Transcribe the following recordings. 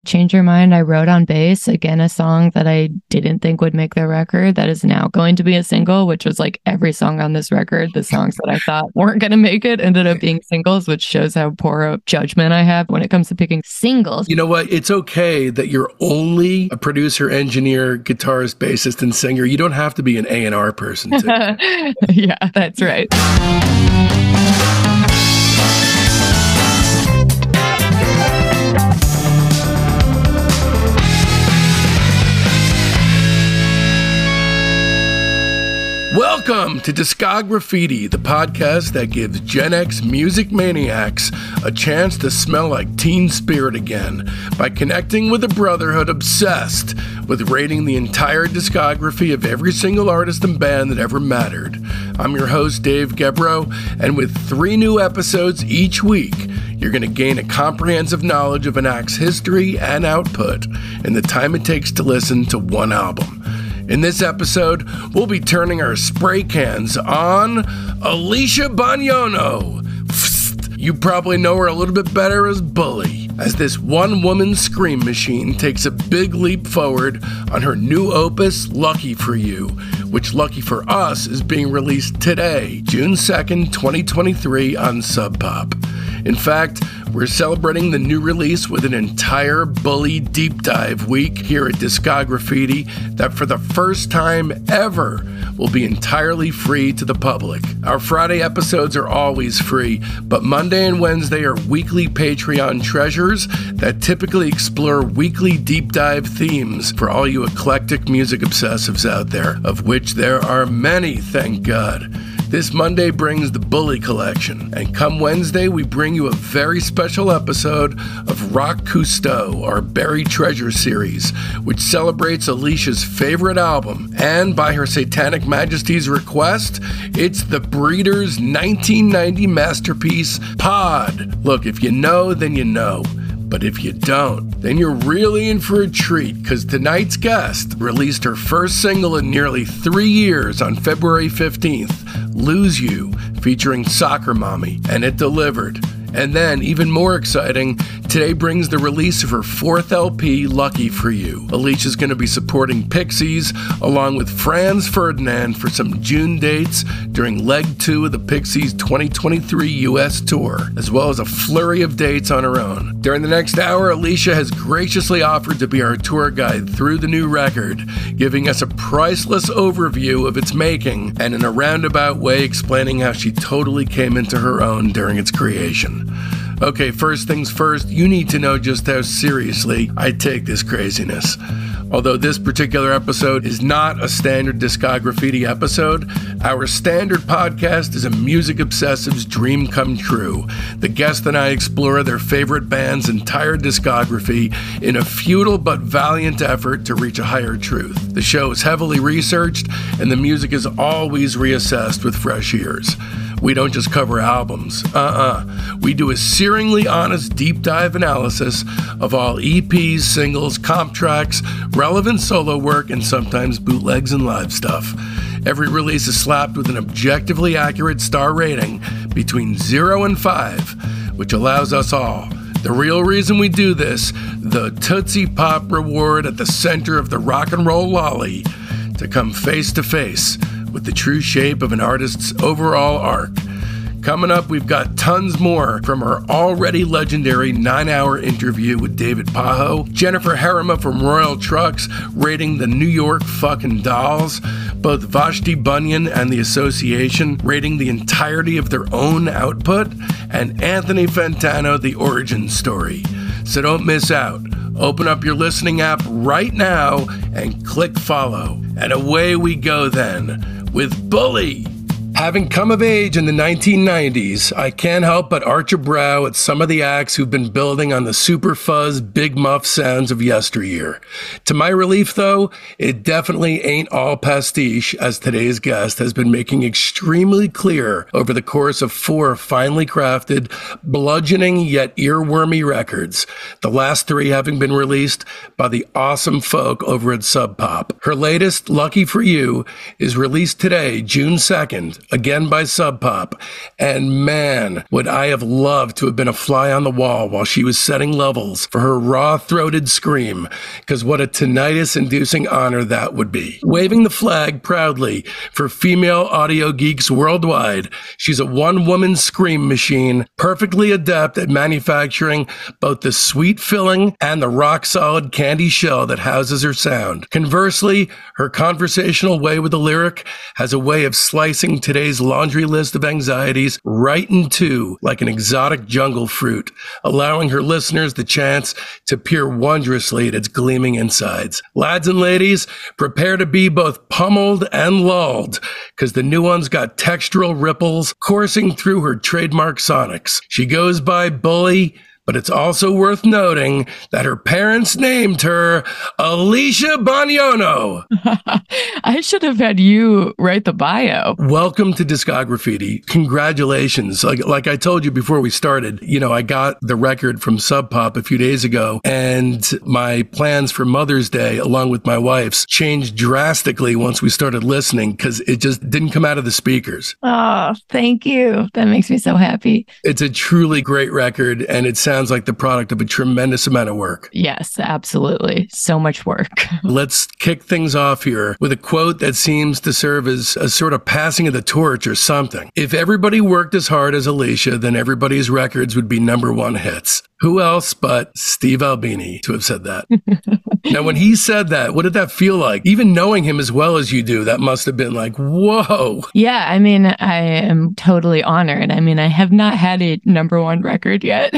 Change Your Mind, I Wrote on Bass, again, a song that I didn't think would make the record that is now going to be a single, which was like every song on this record. The songs that I thought weren't going to make it ended up being singles, which shows how poor a judgment I have when it comes to picking singles. You know what? It's okay that you're only a producer, engineer, guitarist, bassist, and singer. You don't have to be an A&R person, too. Yeah, that's right. Welcome to Discograffiti, the podcast that gives Gen X music maniacs a chance to smell like teen spirit again by connecting with a brotherhood obsessed with rating the entire discography of every single artist and band that ever mattered. I'm your host, Dave Gebrow, and with 3 new episodes each week, you're going to gain a comprehensive knowledge of an act's history and output in the time it takes to listen to one album. In this episode, we'll be turning our spray cans on Alicia Bognonno. You probably know her a little bit better as Bully, as this one-woman scream machine takes a big leap forward on her new opus, Lucky for You, which, lucky for us, is being released today, June 2nd, 2023 on Sub Pop. In fact, we're celebrating the new release with an entire Bully deep dive week here at Discograffiti that for the first time ever will be entirely free to the public. Our Friday episodes are always free, but Monday and Wednesday are weekly Patreon treasures that typically explore weekly deep dive themes for all you eclectic music obsessives out there, of which there are many, thank God. This Monday brings the Bully Collection, and come Wednesday, we bring you a very special episode of Rock Cousteau, our Buried Treasure series, which celebrates Alicia's favorite album, and by her Satanic Majesty's request, it's The Breeders' 1990 masterpiece, Pod. Look, if you know, then you know. But if you don't, then you're really in for a treat, because tonight's guest released her first single in nearly 3 years on February 15th, Lose You, featuring Soccer Mommy, and it delivered. And then, even more exciting, today brings the release of her 4th LP, Lucky for You. Alicia's going to be supporting Pixies, along with Franz Ferdinand for some June dates during Leg 2 of the Pixies 2023 US Tour, as well as a flurry of dates on her own. During the next hour, Alicia has graciously offered to be our tour guide through the new record, giving us a priceless overview of its making, and in a roundabout way explaining how she totally came into her own during its creation. Okay, first things first, you need to know just how seriously I take this craziness. Although this particular episode is not a standard Discograffiti episode, our standard podcast is a music obsessive's dream come true. The guest and I explore their favorite band's entire discography in a futile but valiant effort to reach a higher truth. The show is heavily researched, and the music is always reassessed with fresh ears. We don't just cover albums. We do a searingly honest deep dive analysis of all EPs, singles, comp tracks, relevant solo work, and sometimes bootlegs and live stuff. Every release is slapped with an objectively accurate star rating between 0 and 5, which allows us all, the real reason we do this, the Tootsie Pop reward at the center of the rock and roll lolly, to come face to face with the true shape of an artist's overall arc. Coming up, we've got tons more from our already legendary 9-hour interview with David Pajo, Jennifer Harima from Royal Trucks rating the New York fucking Dolls, both Vashti Bunyan and the Association rating the entirety of their own output, and Anthony Fantano, The Origin Story. So don't miss out. Open up your listening app right now and click follow. And away we go then with Bully. Having come of age in the 1990s, I can't help but arch a brow at some of the acts who've been building on the super fuzz, big muff sounds of yesteryear. To my relief, though, it definitely ain't all pastiche, as today's guest has been making extremely clear over the course of 4 finely crafted, bludgeoning yet earwormy records, the last 3 having been released by the awesome folk over at Sub Pop. Her latest, Lucky for You, is released today, June 2nd, again by Sub Pop. And man, would I have loved to have been a fly on the wall while she was setting levels for her raw-throated scream, because what a tinnitus-inducing honor that would be. Waving the flag proudly for female audio geeks worldwide, she's a one-woman scream machine, perfectly adept at manufacturing both the sweet filling and the rock-solid candy shell that houses her sound. Conversely, her conversational way with the lyric has a way of slicing today's laundry list of anxieties right in two like an exotic jungle fruit, allowing her listeners the chance to peer wondrously at its gleaming insides. Lads and ladies, prepare to be both pummeled and lulled, because the new one's got textural ripples coursing through her trademark sonics. She goes by Bully, but it's also worth noting that her parents named her Alicia Bognono. I should have had you write the bio. Welcome to Discograffiti. Congratulations. Like I told you before we started, I got the record from Sub Pop a few days ago, and my plans for Mother's Day, along with my wife's, changed drastically once we started listening because it just didn't come out of the speakers. Oh, thank you. That makes me so happy. It's a truly great record, and it sounds like the product of a tremendous amount of work. Yes, absolutely. So much work. Let's kick things off here with a quote that seems to serve as a sort of passing of the torch or something. If everybody worked as hard as Alicia, then everybody's records would be #1 hits. Who else but Steve Albini to have said that? Now, when he said that, what did that feel like? Even knowing him as well as you do, that must have been like, whoa. Yeah, I mean, I am totally honored. I mean, I have not had a #1 record yet,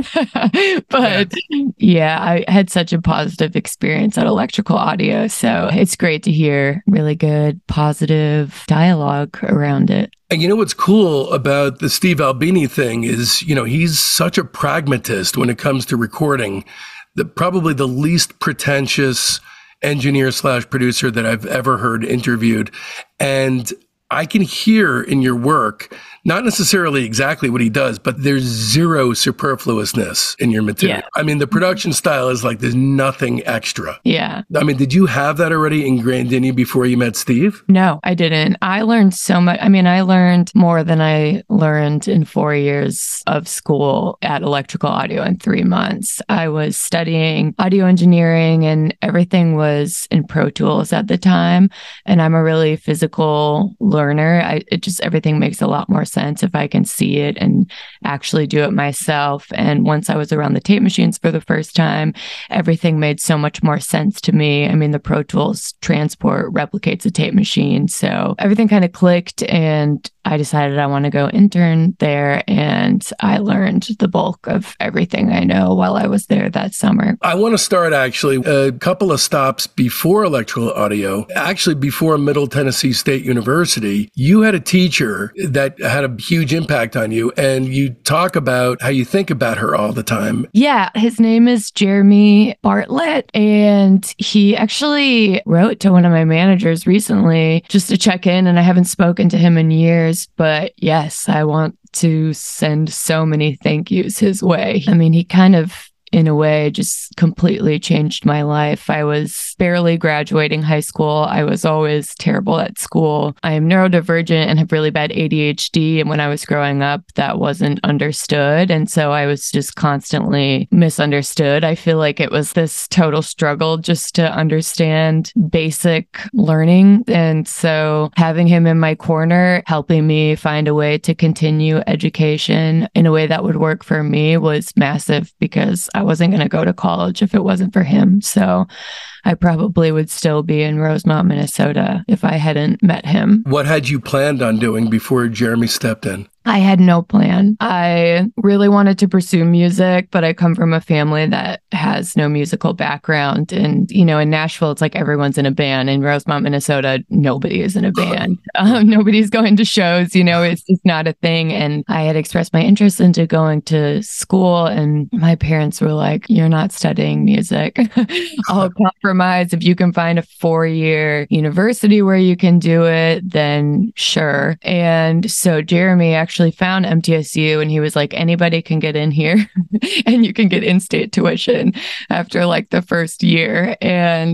but yeah, I had such a positive experience at Electrical Audio. So it's great to hear really good, positive dialogue around it. And you know what's cool about the Steve Albini thing is, he's such a pragmatist when it comes to recording. Probably the least pretentious engineer/producer that I've ever heard interviewed. And I can hear in your work, not necessarily exactly what he does, but there's zero superfluousness in your material. Yeah. I mean, the production style is like there's nothing extra. Yeah. I mean, did you have that already ingrained in you before you met Steve? No, I didn't. I learned so much. I mean, I learned more than I learned in 4 years of school at Electrical Audio in 3 months. I was studying audio engineering and everything was in Pro Tools at the time. And I'm a really physical learner. Everything makes a lot more sense if I can see it and actually do it myself. And once I was around the tape machines for the first time, everything made so much more sense to me. I mean, the Pro Tools transport replicates a tape machine. So everything kind of clicked and I decided I want to go intern there. And I learned the bulk of everything I know while I was there that summer. I want to start actually a couple of stops before Electrical Audio, actually before Middle Tennessee State University. You had a teacher that had a huge impact on you, and you talk about how you think about her all the time. Yeah, his name is Jeremy Bartlett, and he actually wrote to one of my managers recently just to check in, and I haven't spoken to him in years, but yes, I want to send so many thank yous his way. I mean, he kind of, in a way, just completely changed my life. I was barely graduating high school. I was always terrible at school. I am neurodivergent and have really bad ADHD. And when I was growing up, that wasn't understood. And so I was just constantly misunderstood. I feel like it was this total struggle just to understand basic learning. And so having him in my corner, helping me find a way to continue education in a way that would work for me was massive, because I wasn't going to go to college if it wasn't for him. So I probably would still be in Rosemont, Minnesota if I hadn't met him. What had you planned on doing before Jeremy stepped in? I had no plan. I really wanted to pursue music, but I come from a family that has no musical background. And, in Nashville, it's like everyone's in a band. In Rosemont, Minnesota, nobody is in a band. Nobody's going to shows, it's just not a thing. And I had expressed my interest into going to school, and my parents were like, "You're not studying music. I'll compromise. If you can find a 4-year university where you can do it, then sure." And so Jeremy actually found MTSU, and he was like, "Anybody can get in here and you can get in-state tuition after like the first year." And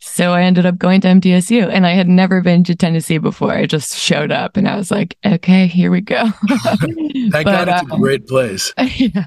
So I ended up going to MTSU, and I had never been to Tennessee before. I just showed up and I was like, okay, here we go. Thank God it's a great place. Yeah,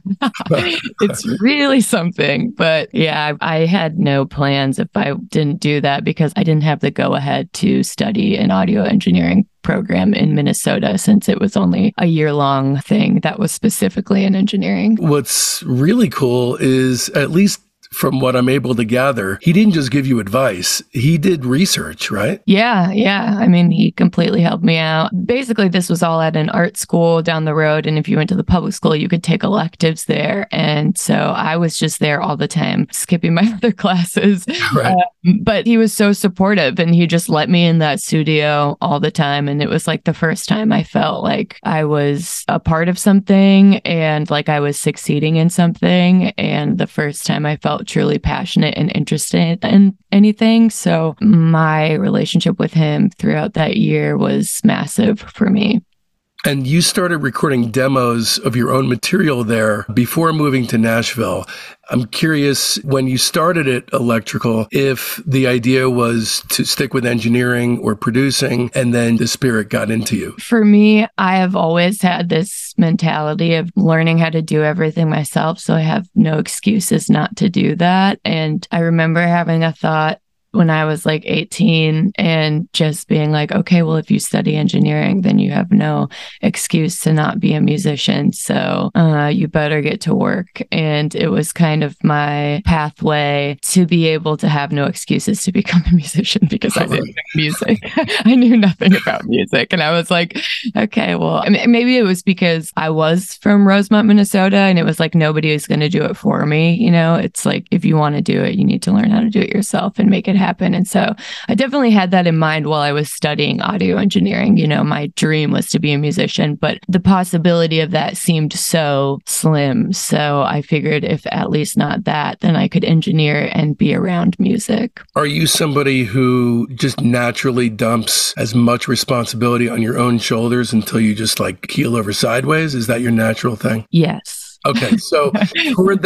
it's really something. But yeah, I had no plans if I didn't do that because I didn't have the go ahead to study an audio engineering program in Minnesota, since it was only a year-long thing that was specifically in engineering. What's really cool is, at least from what I'm able to gather, he didn't just give you advice. He did research, right? Yeah. I mean, he completely helped me out. Basically, this was all at an art school down the road. And if you went to the public school, you could take electives there. And so I was just there all the time, skipping my other classes. Right. But he was so supportive, and he just let me in that studio all the time. And it was like the first time I felt like I was a part of something and like I was succeeding in something. And the first time I felt truly passionate and interested in anything. So my relationship with him throughout that year was massive for me. And you started recording demos of your own material there before moving to Nashville. I'm curious, when you started at Electrical, if the idea was to stick with engineering or producing, and then the spirit got into you. For me, I have always had this mentality of learning how to do everything myself. So I have no excuses not to do that. And I remember having a thought when I was like 18 and just being like, okay, well, if you study engineering, then you have no excuse to not be a musician. So you better get to work. And it was kind of my pathway to be able to have no excuses to become a musician, because I didn't know music. I knew nothing about music. And I was like, okay, well, I mean, maybe it was because I was from Rosemont, Minnesota, and it was like, nobody is going to do it for me. You know, it's like, if you want to do it, you need to learn how to do it yourself and make it happen. And so I definitely had that in mind while I was studying audio engineering. You know, my dream was to be a musician, but the possibility of that seemed so slim. So I figured if at least not that, then I could engineer and be around music. Are you somebody who just naturally dumps as much responsibility on your own shoulders until you just like keel over sideways? Is that your natural thing? Yes. Okay, so toward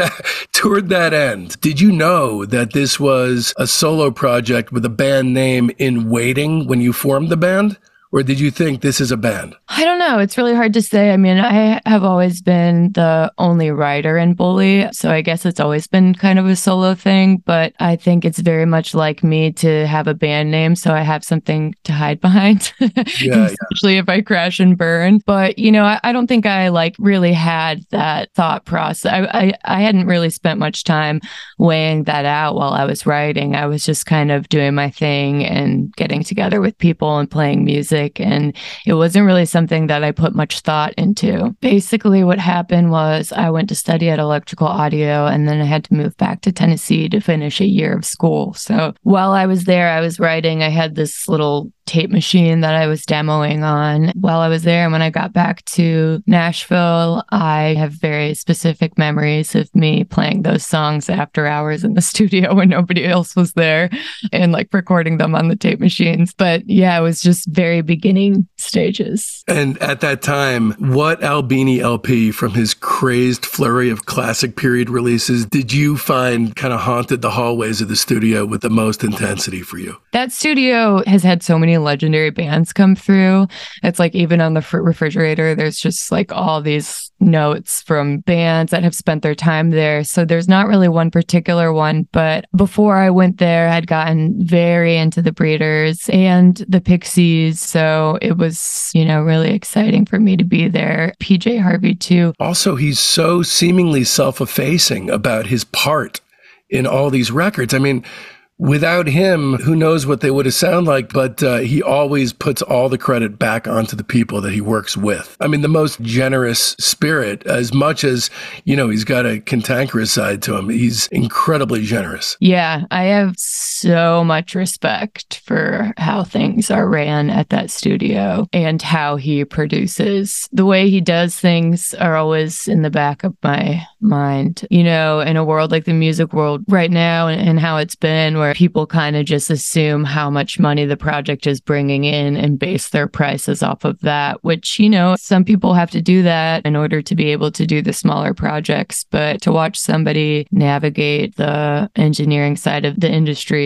that end, did you know that this was a solo project with a band name in waiting when you formed the band? Or did you think this is a band? I don't know. It's really hard to say. I mean, I have always been the only writer in Bully, so I guess it's always been kind of a solo thing, but I think it's very much like me to have a band name, so I have something to hide behind, especially if I crash and burn. But, you know, I don't think I like really had that thought process. I hadn't really spent much time weighing that out while I was writing. I was just kind of doing my thing and getting together with people and playing music. And it wasn't really something that I put much thought into. Basically, what happened was I went to study at Electrical Audio, and then I had to move back to Tennessee to finish a year of school. So while I was there, I was writing. I had this little tape machine that I was demoing on while I was there. And when I got back to Nashville, I have very specific memories of me playing those songs after hours in the studio when nobody else was there, and like recording them on the tape machines. But yeah, it was just very beginning stages. And at that time, what Albini LP from his crazed flurry of classic period releases did you find kind of haunted the hallways of the studio with the most intensity for you? That studio has had so many legendary bands come through. It's like even on the refrigerator, there's just like all these notes from bands that have spent their time there. So there's not really one particular one, but before I went there, I'd gotten very into the Breeders and the Pixies. So it was, you know, really exciting for me to be there. PJ Harvey too. Also, he's so seemingly self-effacing about his part in all these records. I mean, without him, who knows what they would have sounded like, but he always puts all the credit back onto the people that he works with. I mean, the most generous spirit, as much as, you know, he's got a cantankerous side to him. He's incredibly generous. Yeah, I have so much respect for how things are ran at that studio and how he produces. The way he does things are always in the back of my mind. You know, in a world like the music world right now and how it's been, where people kind of just assume how much money the project is bringing in and base their prices off of that, which, you know, some people have to do that in order to be able to do the smaller projects. But to watch somebody navigate the engineering side of the industry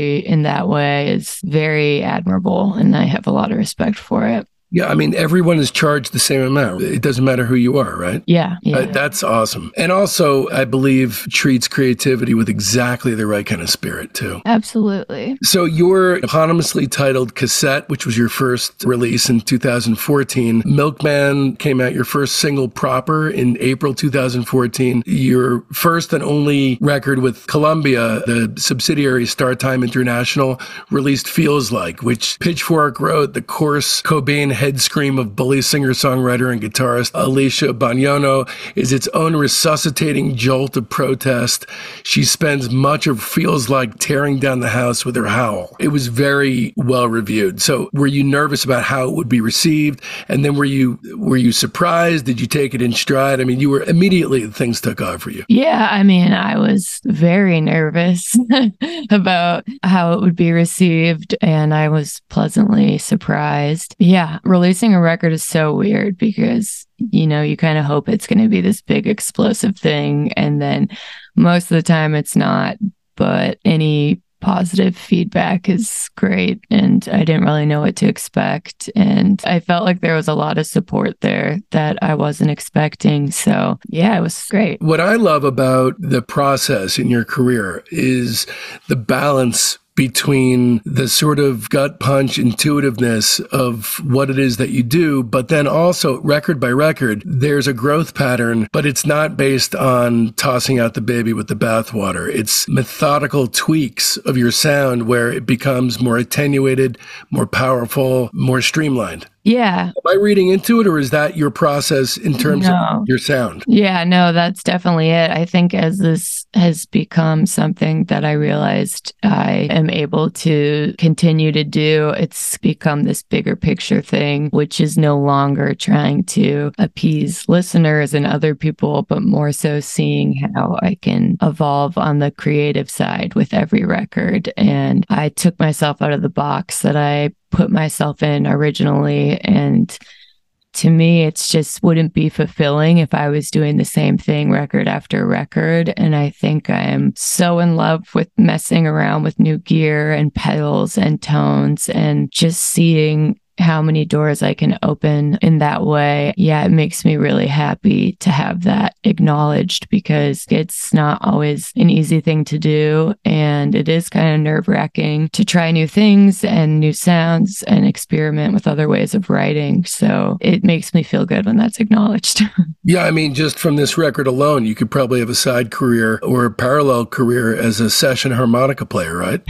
artistry in that way is very admirable, and I have a lot of respect for it. Yeah, I mean, everyone is charged the same amount. It doesn't matter who you are, right? Yeah. That's awesome. And also, I believe, treats creativity with exactly the right kind of spirit, too. Absolutely. So your eponymously titled cassette, which was your first release in 2014, Milkman came out, your first single proper in April 2014. Your first and only record with Columbia, the subsidiary StarTime International, released Feels Like, which Pitchfork wrote the coarse Cobain head scream of bully singer-songwriter and guitarist Alicia Bognonno is its own resuscitating jolt of protest. She spends much of Feels Like tearing down the house with her howl. It was very well reviewed. So were you nervous about how it would be received? And then were you surprised? Did you take it in stride? I mean, you were immediately, things took off for you. Yeah, I mean, I was very nervous about how it would be received, and I was pleasantly surprised. Yeah, releasing a record is so weird because, you know, you kind of hope it's going to be this big explosive thing, and then most of the time it's not, but any positive feedback is great, and I didn't really know what to expect, and I felt like there was a lot of support there that I wasn't expecting. So yeah, it was great. What I love about the process in your career is the balance between the sort of gut punch intuitiveness of what it is that you do, but then also record by record, there's a growth pattern, but it's not based on tossing out the baby with the bathwater. It's methodical tweaks of your sound where it becomes more attenuated, more powerful, more streamlined. Yeah. Am I reading into it, or is that your process in terms of your sound? Yeah, no, that's definitely it. I think as this has become something that I realized I am able to continue to do, it's become this bigger picture thing, which is no longer trying to appease listeners and other people, but more so seeing how I can evolve on the creative side with every record. And I took myself out of the box that I put myself in originally, and to me it's just wouldn't be fulfilling if I was doing the same thing record after record. And I think I am so in love with messing around with new gear and pedals and tones and just seeing how many doors I can open in that way. Yeah, it makes me really happy to have that acknowledged, because it's not always an easy thing to do. And it is kind of nerve-wracking to try new things and new sounds and experiment with other ways of writing. So it makes me feel good when that's acknowledged. Yeah, I mean, just from this record alone, you could probably have a side career or a parallel career as a session harmonica player, right?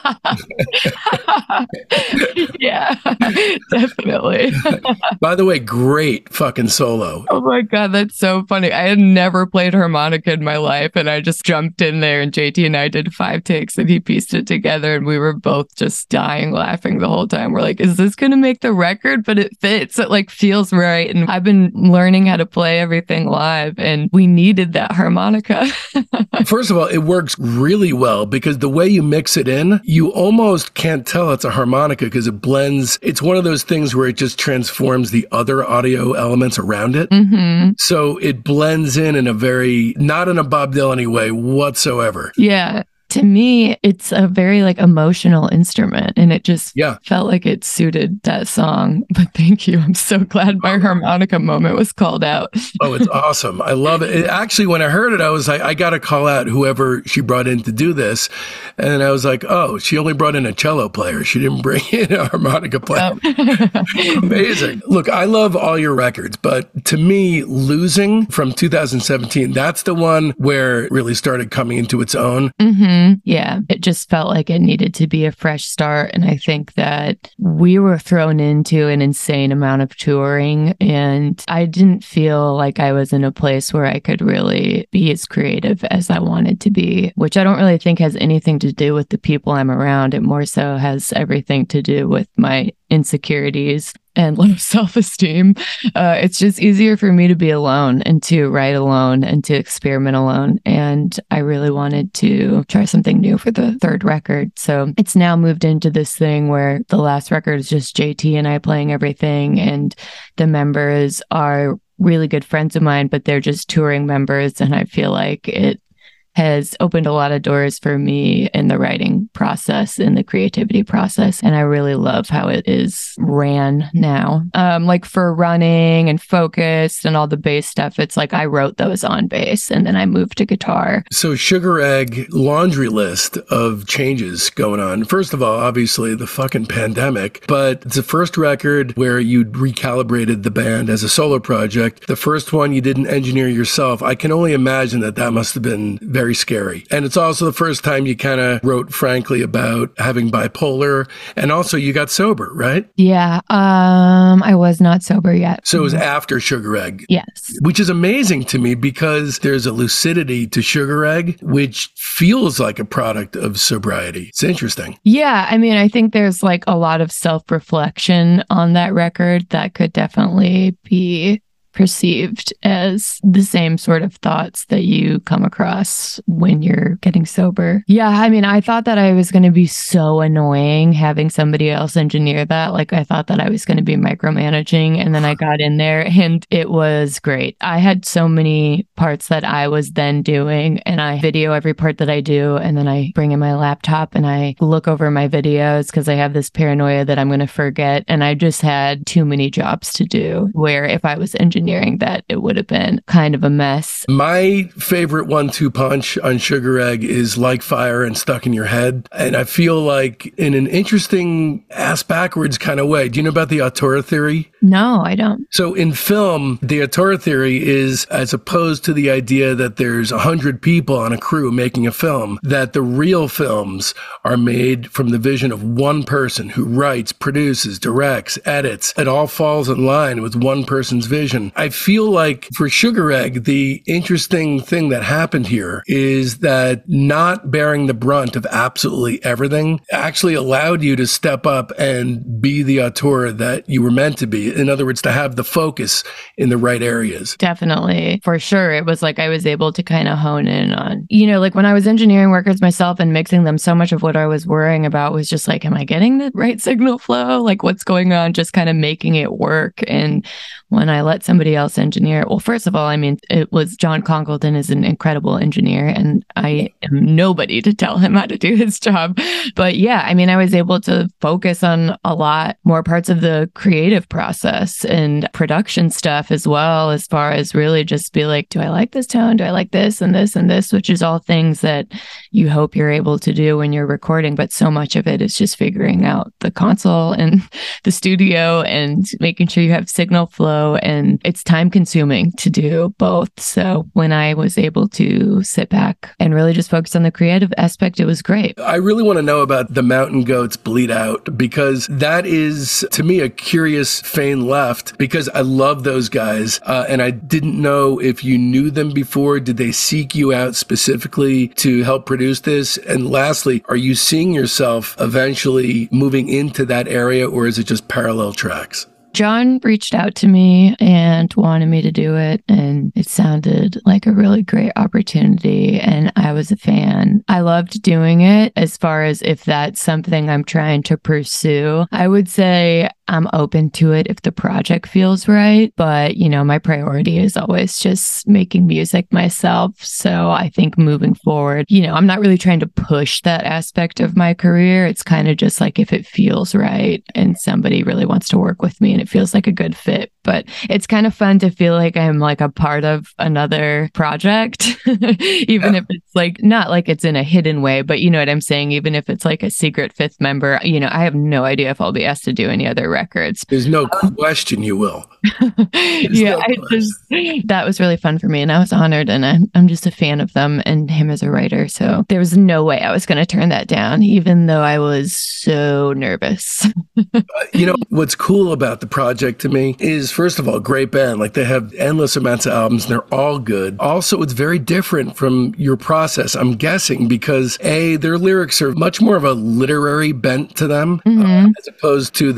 Yeah. Definitely. By the way, great fucking solo. Oh my God, that's so funny. I had never played harmonica in my life, and I just jumped in there, and JT and I did 5 takes and he pieced it together, and we were both just dying laughing the whole time. We're like, is this going to make the record? But it fits. It like feels right. And I've been learning how to play everything live, and we needed that harmonica. First of all, it works really well because the way you mix it in, you almost can't tell it's a harmonica because it blends. It's one of those things where it just transforms the other audio elements around it. Mm-hmm. So it blends in a very, not in a Bob Dylan-y way whatsoever. Yeah. To me, it's a very like emotional instrument, and it just felt like it suited that song. But thank you. I'm so glad my harmonica moment was called out. Oh, it's awesome. I love it. Actually, when I heard it, I was like, I got to call out whoever she brought in to do this. And I was like, oh, she only brought in a cello player. She didn't bring in a harmonica player. Oh. Amazing. Look, I love all your records, but to me, Losing from 2017, that's the one where it really started coming into its own. Mm-hmm. Yeah, it just felt like it needed to be a fresh start. And I think that we were thrown into an insane amount of touring, and I didn't feel like I was in a place where I could really be as creative as I wanted to be, which I don't really think has anything to do with the people I'm around. It more so has everything to do with my insecurities and low self-esteem. It's just easier for me to be alone and to write alone and to experiment alone. And I really wanted to try something new for the third record. So it's now moved into this thing where the last record is just JT and I playing everything, and the members are really good friends of mine, but they're just touring members. And I feel like it has opened a lot of doors for me in the writing process, in the creativity process. And I really love how it is ran now. Like for running and focused and all the bass stuff, it's like I wrote those on bass and then I moved to guitar. So Sugar Egg, laundry list of changes going on. First of all, obviously the fucking pandemic, but it's the first record where you recalibrated the band as a solo project. The first one you didn't engineer yourself. I can only imagine that must have been very scary. And it's also the first time you kind of wrote frankly about having bipolar, and also you got sober, right? Yeah. I was not sober yet. So it was after Sugar Egg. Yes. Which is amazing to me because there's a lucidity to Sugar Egg, which feels like a product of sobriety. It's interesting. Yeah. I mean, I think there's like a lot of self-reflection on that record that could definitely be perceived as the same sort of thoughts that you come across when you're getting sober. Yeah, I mean, I thought that I was going to be so annoying having somebody else engineer that. Like, I thought that I was going to be micromanaging, and then I got in there and it was great. I had so many parts that I was then doing, and I video every part that I do, and then I bring in my laptop and I look over my videos because I have this paranoia that I'm going to forget, and I just had too many jobs to do, where if I was engineering that, it would have been kind of a mess. My favorite 1-2 punch on Sugar Egg is Like Fire and Stuck in Your Head. And I feel like in an interesting ass backwards kind of way. Do you know about the auteur theory? No, I don't. So in film, the auteur theory is, as opposed to the idea that there's 100 people on a crew making a film, that the real films are made from the vision of one person who writes, produces, directs, edits. It all falls in line with one person's vision. I feel like for Sugar Egg, the interesting thing that happened here is that not bearing the brunt of absolutely everything actually allowed you to step up and be the auteur that you were meant to be. In other words, to have the focus in the right areas. Definitely. For sure. It was like I was able to kind of hone in on, like when I was engineering records myself and mixing them, so much of what I was worrying about was just like, am I getting the right signal flow? Like what's going on? Just kind of making it work. And when I let somebody else engineer, well, first of all, I mean, it was John Congleton is an incredible engineer, and I am nobody to tell him how to do his job. But yeah, I mean, I was able to focus on a lot more parts of the creative process and production stuff as well, as far as really just be like, do I like this tone? Do I like this and this and this? Which is all things that you hope you're able to do when you're recording. But so much of it is just figuring out the console and the studio and making sure you have signal flow. And it's time consuming to do both. So when I was able to sit back and really just focus on the creative aspect, it was great. I really want to know about the Mountain Goats Bleed Out, because that is, to me, a curious feign left, because I love those guys. And I didn't know if you knew them before. Did they seek you out specifically to help produce this? And lastly, are you seeing yourself eventually moving into that area, or is it just parallel tracks? John reached out to me and wanted me to do it, and it sounded like a really great opportunity, and I was a fan. I loved doing it. As far as if that's something I'm trying to pursue, I would say I'm open to it if the project feels right. But, my priority is always just making music myself. So I think moving forward, I'm not really trying to push that aspect of my career. It's kind of just like if it feels right and somebody really wants to work with me and it feels like a good fit. But it's kind of fun to feel like I'm like a part of another project, even if it's like not like it's in a hidden way, but you know what I'm saying? Even if it's like a secret fifth member, I have no idea if I'll be asked to do any other records. There's no question you will. Yeah, that was really fun for me, and I was honored, and I'm just a fan of them and him as a writer. So there was no way I was going to turn that down, even though I was so nervous. What's cool about the project to me is, first of all, great band. Like, they have endless amounts of albums and they're all good. Also, it's very different from your process, I'm guessing, because their lyrics are much more of a literary bent to them, as opposed to that,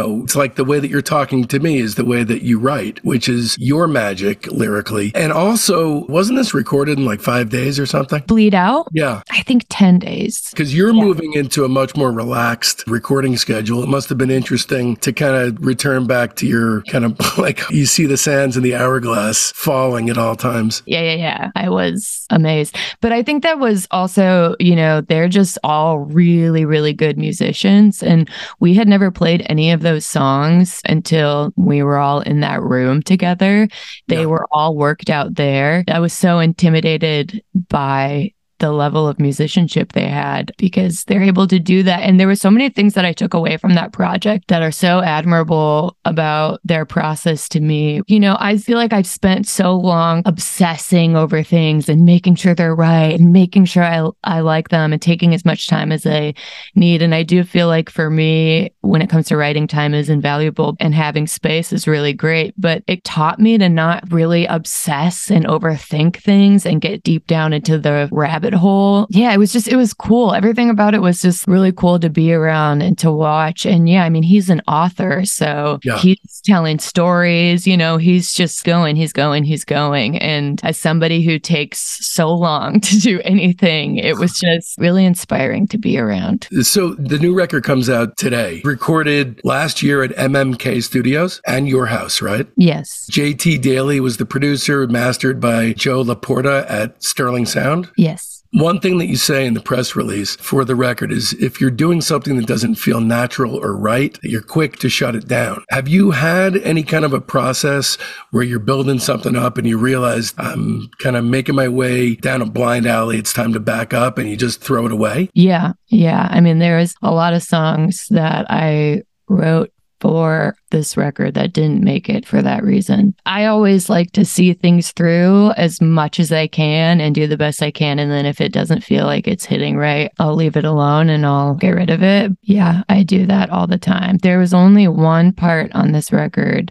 it's like the way that you're talking to me is the way that you write, which is your magic lyrically. And also, wasn't this recorded in like 5 days or something? Bleed Out? Yeah. I think 10 days. Because you're moving into a much more relaxed recording schedule. It must have been interesting to kind of return back to your kind of like you see the sands in the hourglass falling at all times. Yeah. I was amazed. But I think that was also, they're just all really, really good musicians. And we had never played any of those songs until we were all in that room together. They were all worked out there. I was so intimidated by the level of musicianship they had because they're able to do that. And there were so many things that I took away from that project that are so admirable about their process to me. I feel like I've spent so long obsessing over things and making sure they're right and making sure I like them and taking as much time as I need. And I do feel like for me, when it comes to writing, time is invaluable and having space is really great. But it taught me to not really obsess and overthink things and get deep down into the rabbit hole. Yeah, it was cool. Everything about it was just really cool to be around and to watch. And he's an author, so he's telling stories, he's just he's going. And as somebody who takes so long to do anything, it was just really inspiring to be around. So the new record comes out today, recorded last year at MMK Studios and your house, right? Yes. JT Daly was the producer, mastered by Joe Laporta at Sterling Sound? Yes. One thing that you say in the press release for the record is if you're doing something that doesn't feel natural or right, you're quick to shut it down. Have you had any kind of a process where you're building something up and you realize I'm kind of making my way down a blind alley, it's time to back up, and you just throw it away? Yeah. There is a lot of songs that I wrote for this record that didn't make it for that reason. I always like to see things through as much as I can and do the best I can. And then if it doesn't feel like it's hitting right, I'll leave it alone and I'll get rid of it. Yeah, I do that all the time. There was only one part on this record,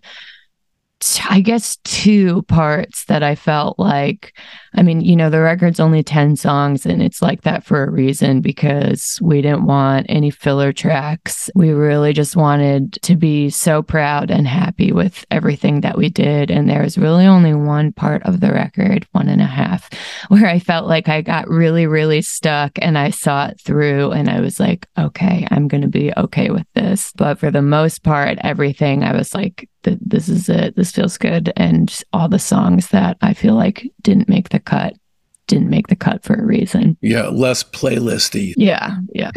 I guess 2 parts that I felt like, the record's only 10 songs and it's like that for a reason because we didn't want any filler tracks. We really just wanted to be so proud and happy with everything that we did. And there was really only one part of the record, 1.5, where I felt like I got really, really stuck and I saw it through and I was like, okay, I'm going to be okay with this. But for the most part, everything I was like, this is it. This feels good. And all the songs that I feel like didn't make the cut for a reason. Yeah, less playlisty. Yeah.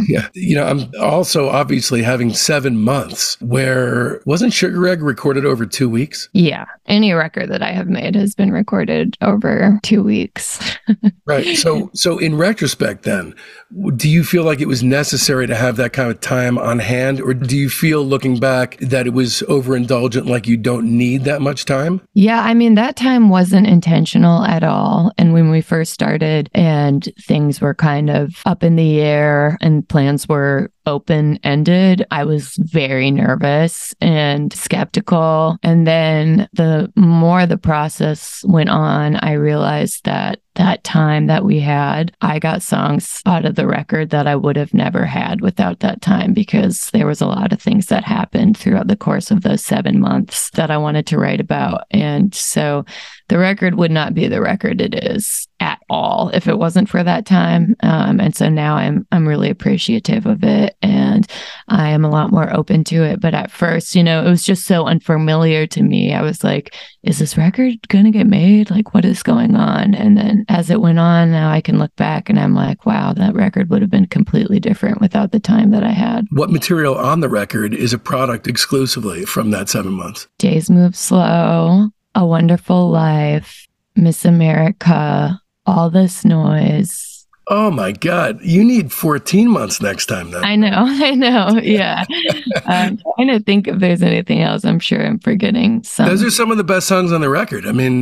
I'm also obviously having 7 months where wasn't Sugar Egg recorded over 2 weeks? Yeah. Any record that I have made has been recorded over 2 weeks. Right. So in retrospect then, do you feel like it was necessary to have that kind of time on hand, or do you feel looking back that it was overindulgent, like you don't need that much time? Yeah, that time wasn't intentional at all. And when we first started and things were kind of up in the air and plans were open-ended, I was very nervous and skeptical. And then the more the process went on, I realized that time that we had, I got songs out of the record that I would have never had without that time, because there was a lot of things that happened throughout the course of those 7 months that I wanted to write about. And so the record would not be the record it is at all if it wasn't for that time. And so now I'm really appreciative of it and I am a lot more open to it. But at first, it was just so unfamiliar to me. I was like, is this record going to get made? Like, what is going on? And then as it went on, now I can look back and I'm like, wow, that record would have been completely different without the time that I had. What material on the record is a product exclusively from that 7 months? Days Move Slow, A Wonderful Life, Miss America, All This Noise. Oh my God. You need 14 months next time then. I know. Yeah. I'm trying to think if there's anything else. I'm sure I'm forgetting some. Those are some of the best songs on the record.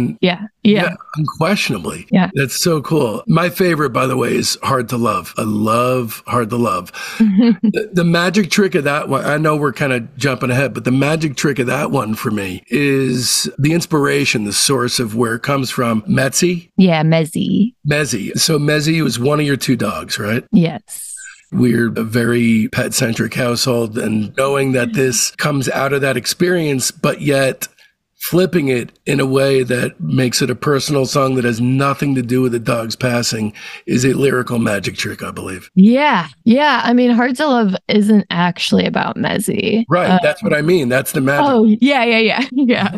Yeah. Unquestionably. Yeah. That's so cool. My favorite, by the way, is Hard to Love. I love Hard to Love. The magic trick of that one, I know we're kind of jumping ahead, but the magic trick of that one for me is the inspiration, the source of where it comes from. Metzi? Yeah, Mezzy. So Mezzy was one of your 2 dogs, right? Yes. We're a very pet-centric household, and knowing that this comes out of that experience, but yet flipping it in a way that makes it a personal song that has nothing to do with the dog's passing is a lyrical magic trick, I believe. Yeah. Yeah. I mean, Hard to Love isn't actually about Mezzy. Right. That's what I mean. That's the magic. Oh, yeah.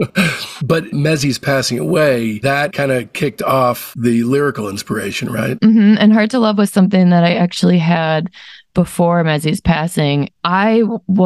But Mezzy's passing away, that kind of kicked off the lyrical inspiration, right? Mm-hmm. And Hard to Love was something that I actually had before Mezzy's passing. I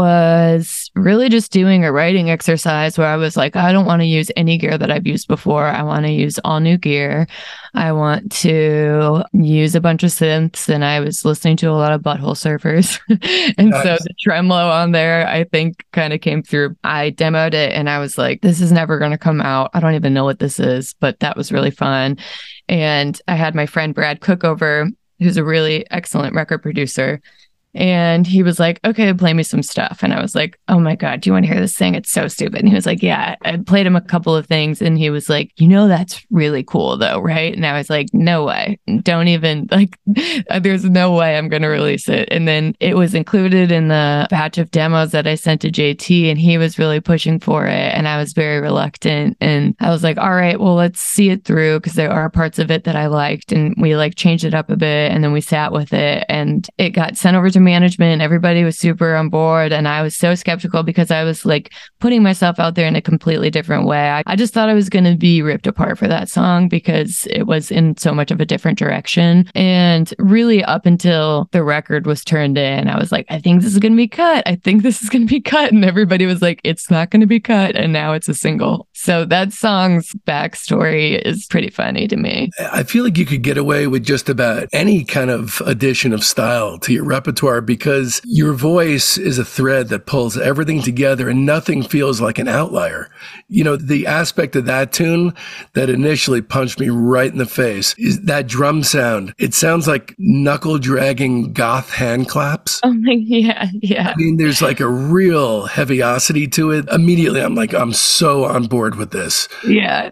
was really just doing a writing exercise where I was like, I don't want to use any gear that I've used before. I want to use all new gear. I want to use a bunch of synths, and I was listening to a lot of Butthole Surfers. And nice. So the tremolo on there, I think, kind of came through. I demoed it and I was like, this is never going to come out. I don't even know what this is, but that was really fun. And I had my friend Brad Cook over, who's a really excellent record producer. And he was like, okay, play me some stuff. And I was like, oh my God, do you want to hear this thing? It's so stupid. And he was like, yeah. I played him a couple of things and he was like, that's really cool though, right? And I was like, no way. Don't even there's no way I'm going to release it. And then it was included in the batch of demos that I sent to JT, and he was really pushing for it. And I was very reluctant. And I was like, all right, well, let's see it through, because there are parts of it that I liked, and we changed it up a bit, and then we sat with it, and it got sent over to management. Everybody was super on board, and I was so skeptical because I was putting myself out there in a completely different way. I just thought I was going to be ripped apart for that song because it was in so much of a different direction. And really up until the record was turned in, I was like, I think this is going to be cut. I think this is going to be cut. And everybody was like, it's not going to be cut. And now it's a single. So that song's backstory is pretty funny to me. I feel like you could get away with just about any kind of addition of style to your repertoire, because your voice is a thread that pulls everything together and nothing feels like an outlier. The aspect of that tune that initially punched me right in the face is that drum sound. It sounds like knuckle dragging goth hand claps. Oh my, yeah. I mean, there's a real heaviosity to it. Immediately, I'm like, I'm so on board with this. Yeah.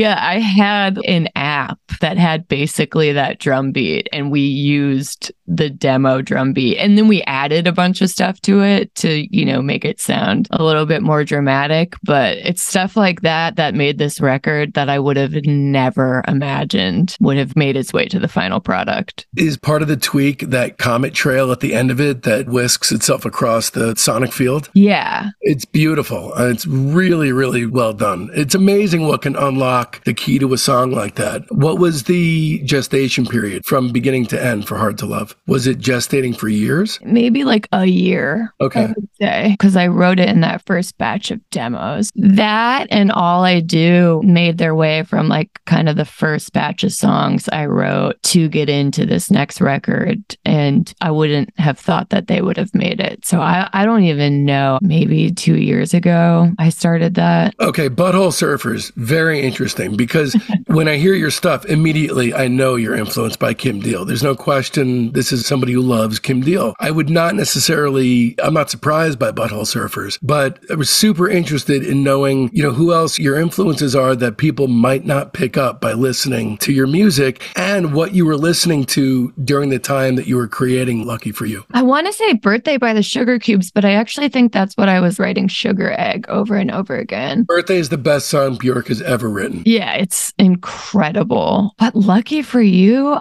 I had an app that had basically that drum beat, and we used the demo drum beat, and then we added a bunch of stuff to it to, make it sound a little bit more dramatic. But it's stuff like that made this record that I would have never imagined would have made its way to the final product. Is part of the tweak that comet trail at the end of it that whisks itself across the sonic field? Yeah. It's beautiful. It's really, really well done. It's amazing what can unlock the key to a song like that. What was the gestation period from beginning to end for Hard to Love? Was it gestating for years? Maybe a year. Okay. I would say, because I wrote it in that first batch of demos. That and All I Do made their way from kind of the first batch of songs I wrote to get into this next record. And I wouldn't have thought that they would have made it. So I don't even know. Maybe 2 years ago, I started that. Okay. Butthole Surfers. Very interesting, because when I hear your stuff, immediately I know you're influenced by Kim Deal. There's no question this is somebody who loves Kim Deal. I would not necessarily, I'm not surprised by Butthole Surfers, but I was super interested in knowing, who else your influences are that people might not pick up by listening to your music, and what you were listening to during the time that you were creating Lucky for You. I want to say Birthday by the Sugar Cubes, but I actually think that's what I was writing Sugar Egg over and over again. Birthday is the best song Bjork has ever written. Yeah, it's incredible. But Lucky for You,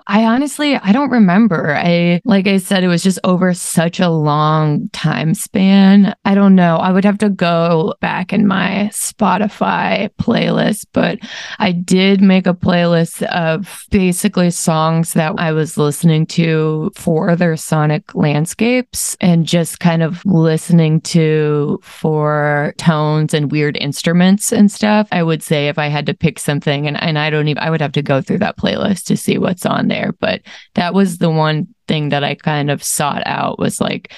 I don't remember. Like I said, it was just over such a long time span. I don't know. I would have to go back in my Spotify playlist, but I did make a playlist of basically songs that I was listening to for their sonic landscapes, and just kind of listening to for tones and weird instruments and stuff. I would say if I had to pick something, and I would have to go through that playlist to see what's on there. But that was the one thing that I kind of sought out, was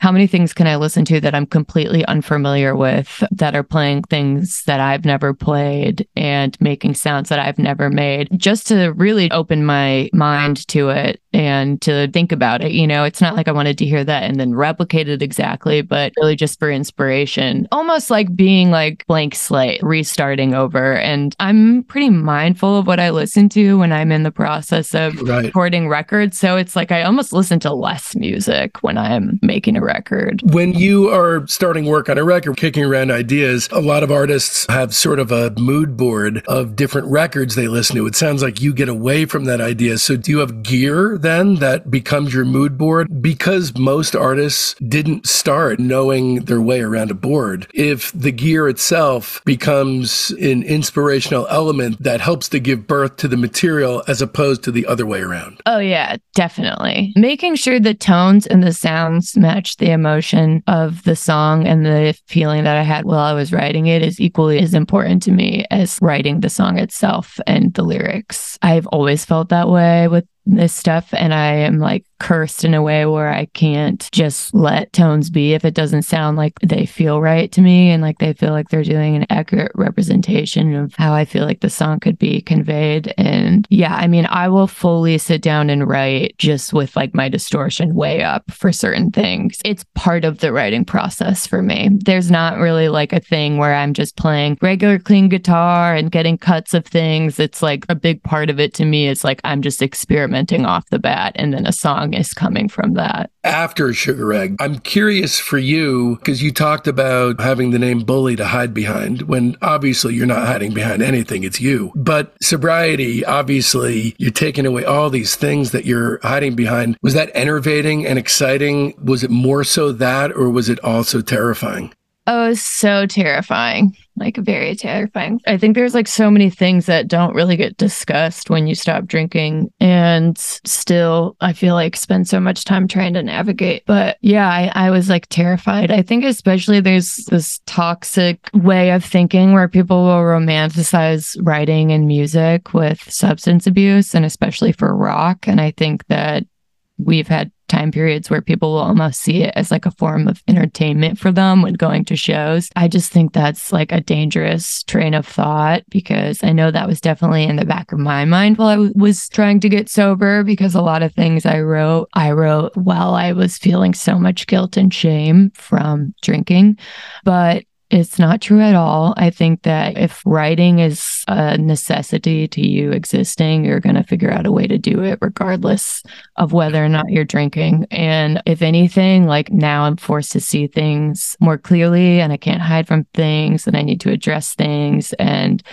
how many things can I listen to that I'm completely unfamiliar with, that are playing things that I've never played and making sounds that I've never made, just to really open my mind to it and to think about it. You know, it's not like I wanted to hear that and then replicate it exactly, but really just for inspiration, almost like being like blank slate, restarting over. And I'm pretty mindful of what I listen to when I'm in the process of recording records. So it's like I almost listen to less music when I'm making a record. When you are starting work on a record, kicking around ideas, a lot of artists have sort of a mood board of different records they listen to. It sounds like you get away from that idea. So do you have gear then that becomes your mood board? Because most artists didn't start knowing their way around a board. If the gear itself becomes an inspirational element that helps to give birth to the material as opposed to the other way around. Oh yeah, definitely. Making sure the tones and the sounds match the emotion of the song and the feeling that I had while I was writing it is equally as important to me as writing the song itself and the lyrics. I've always felt that way with this stuff, and I am like cursed in a way where I can't just let tones be if it doesn't sound like they feel right to me and like they feel like they're doing an accurate representation of how I feel like the song could be conveyed. And yeah, I mean, I will fully sit down and write just with like my distortion way up for certain things. It's part of the writing process for me. There's not really like a thing where I'm just playing regular clean guitar and getting cuts of things. It's like a big part of it to me. It's like I'm just experimenting off the bat, and then a song is coming from that. After Sugar Egg, I'm curious for you, because you talked about having the name Bully to hide behind, when obviously you're not hiding behind anything, it's you. But sobriety, obviously, you're taking away all these things that you're hiding behind. Was that enervating and exciting? Was it more so that, or was it also terrifying? Oh, so terrifying. Like very terrifying. I think there's like so many things that don't really get discussed when you stop drinking, and still I feel like spend so much time trying to navigate. But yeah, I was like terrified. I think especially there's this toxic way of thinking where people will romanticize writing and music with substance abuse, and especially for rock. And I think that we've had time periods where people will almost see it as like a form of entertainment for them when going to shows. I just think that's like a dangerous train of thought, because I know that was definitely in the back of my mind while I was trying to get sober, because a lot of things I wrote while I was feeling so much guilt and shame from drinking. But it's not true at all. I think that if writing is a necessity to you existing, you're going to figure out a way to do it regardless of whether or not you're drinking. And if anything, like now I'm forced to see things more clearly, and I can't hide from things, and I need to address things. And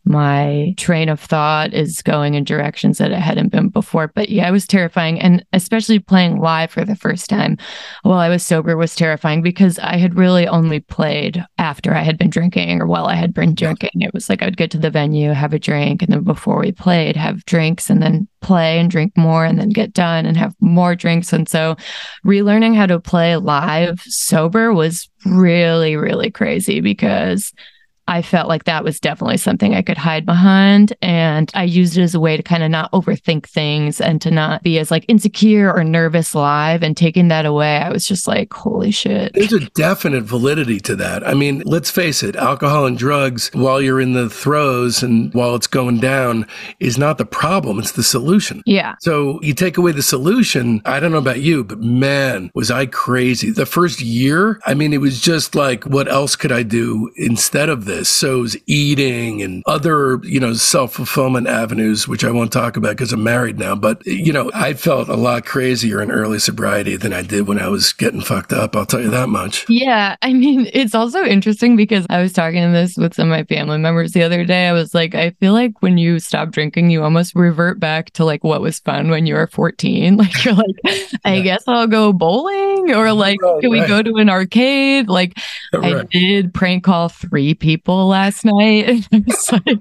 my train of thought is going in directions that it hadn't been before. But yeah, it was terrifying. And especially playing live for the first time while I was sober was terrifying, because I had really only played after I had been drinking or while I had been drinking. It was like I would get to the venue, have a drink, and then before we played, have drinks, and then play and drink more, and then get done and have more drinks. And so relearning how to play live sober was really, really crazy, because I felt like that was definitely something I could hide behind. And I used it as a way to kind of not overthink things and to not be as like insecure or nervous live. And taking that away, I was just like, holy shit. There's a definite validity to that. I mean, let's face it, alcohol and drugs while you're in the throes and while it's going down is not the problem. It's the solution. Yeah. So you take away the solution. I don't know about you, but man, was I crazy. The first year, I mean, it was just like, what else could I do instead of this? So it was eating and other, self-fulfillment avenues, which I won't talk about because I'm married now. But, I felt a lot crazier in early sobriety than I did when I was getting fucked up. I'll tell you that much. Yeah. I mean, it's also interesting because I was talking to this with some of my family members the other day. I was like, I feel like when you stop drinking, you almost revert back to like what was fun when you were 14. Like you're like, I guess I'll go bowling, or like, can we go to an arcade? Like I did prank call 3 people last night, and I was like,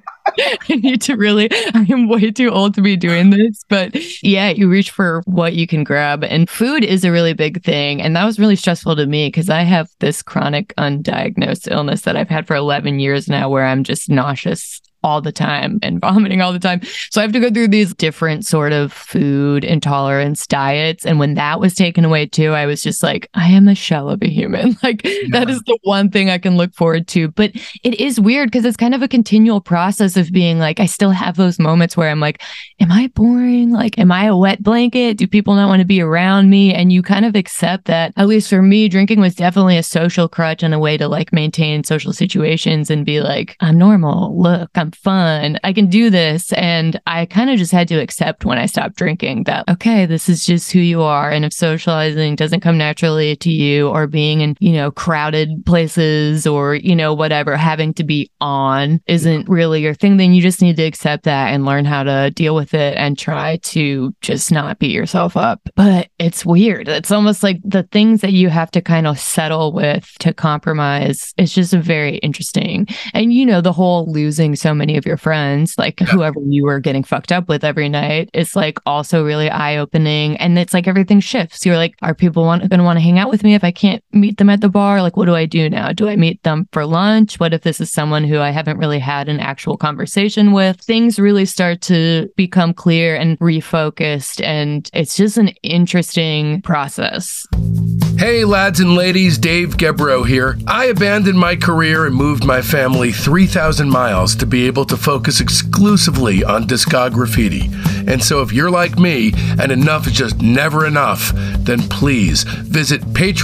I am way too old to be doing this. But yeah, you reach for what you can grab, and food is a really big thing. And that was really stressful to me because I have this chronic undiagnosed illness that I've had for 11 years now, where I'm just nauseous all the time and vomiting all the time. So I have to go through these different sort of food intolerance diets. And when that was taken away too, I was just like, I am a shell of a human. Like that is the one thing I can look forward to. But it is weird because it's kind of a continual process of being like, I still have those moments where I'm like, am I boring? Like, am I a wet blanket? Do people not want to be around me? And you kind of accept that. At least for me, drinking was definitely a social crutch and a way to like maintain social situations and be like, I'm normal. Look, I'm fun. I can do this. And I kind of just had to accept when I stopped drinking that, okay, this is just who you are. And if socializing doesn't come naturally to you, or being in, crowded places, or, whatever, having to be on isn't really your thing, then you just need to accept that and learn how to deal with it and try to just not beat yourself up. But it's weird. It's almost like the things that you have to kind of settle with to compromise. It's just a very interesting. And, the whole losing so many of your friends, like whoever you were getting fucked up with every night, it's like also really eye-opening. And it's like everything shifts. You're like, are people going to want to hang out with me if I can't meet them at the bar? Like, what do I do now? Do I meet them for lunch? What if this is someone who I haven't really had an actual conversation with? Things really start to become clear and refocused. And it's just an interesting process. Hey lads and ladies, Dave Gebrow here. I abandoned my career and moved my family 3,000 miles to be able to focus exclusively on Discograffiti. And so if you're like me and enough is just never enough, then please visit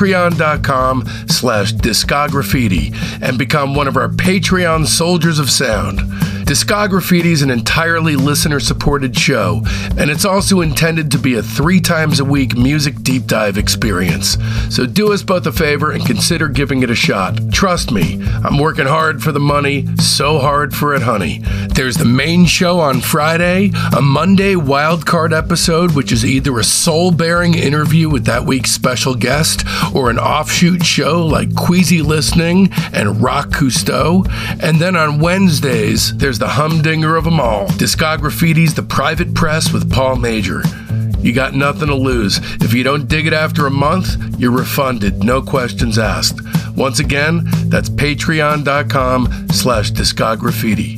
patreon.com/Discograffiti and become one of our Patreon soldiers of sound. Discograffiti is an entirely listener-supported show, and it's also intended to be a 3 times a week music deep dive experience. So do us both a favor and consider giving it a shot. Trust me, I'm working hard for the money, so hard for it, honey. There's the main show on Friday, a Monday wildcard episode, which is either a soul-bearing interview with that week's special guest, or an offshoot show like Queasy Listening and Rock Cousteau. And then on Wednesdays, there's the humdinger of them all, Discograffiti's The Private Press with Paul Major. You got nothing to lose. If you don't dig it after a month, you're refunded, no questions asked. Once again, that's patreon.com/Discograffiti.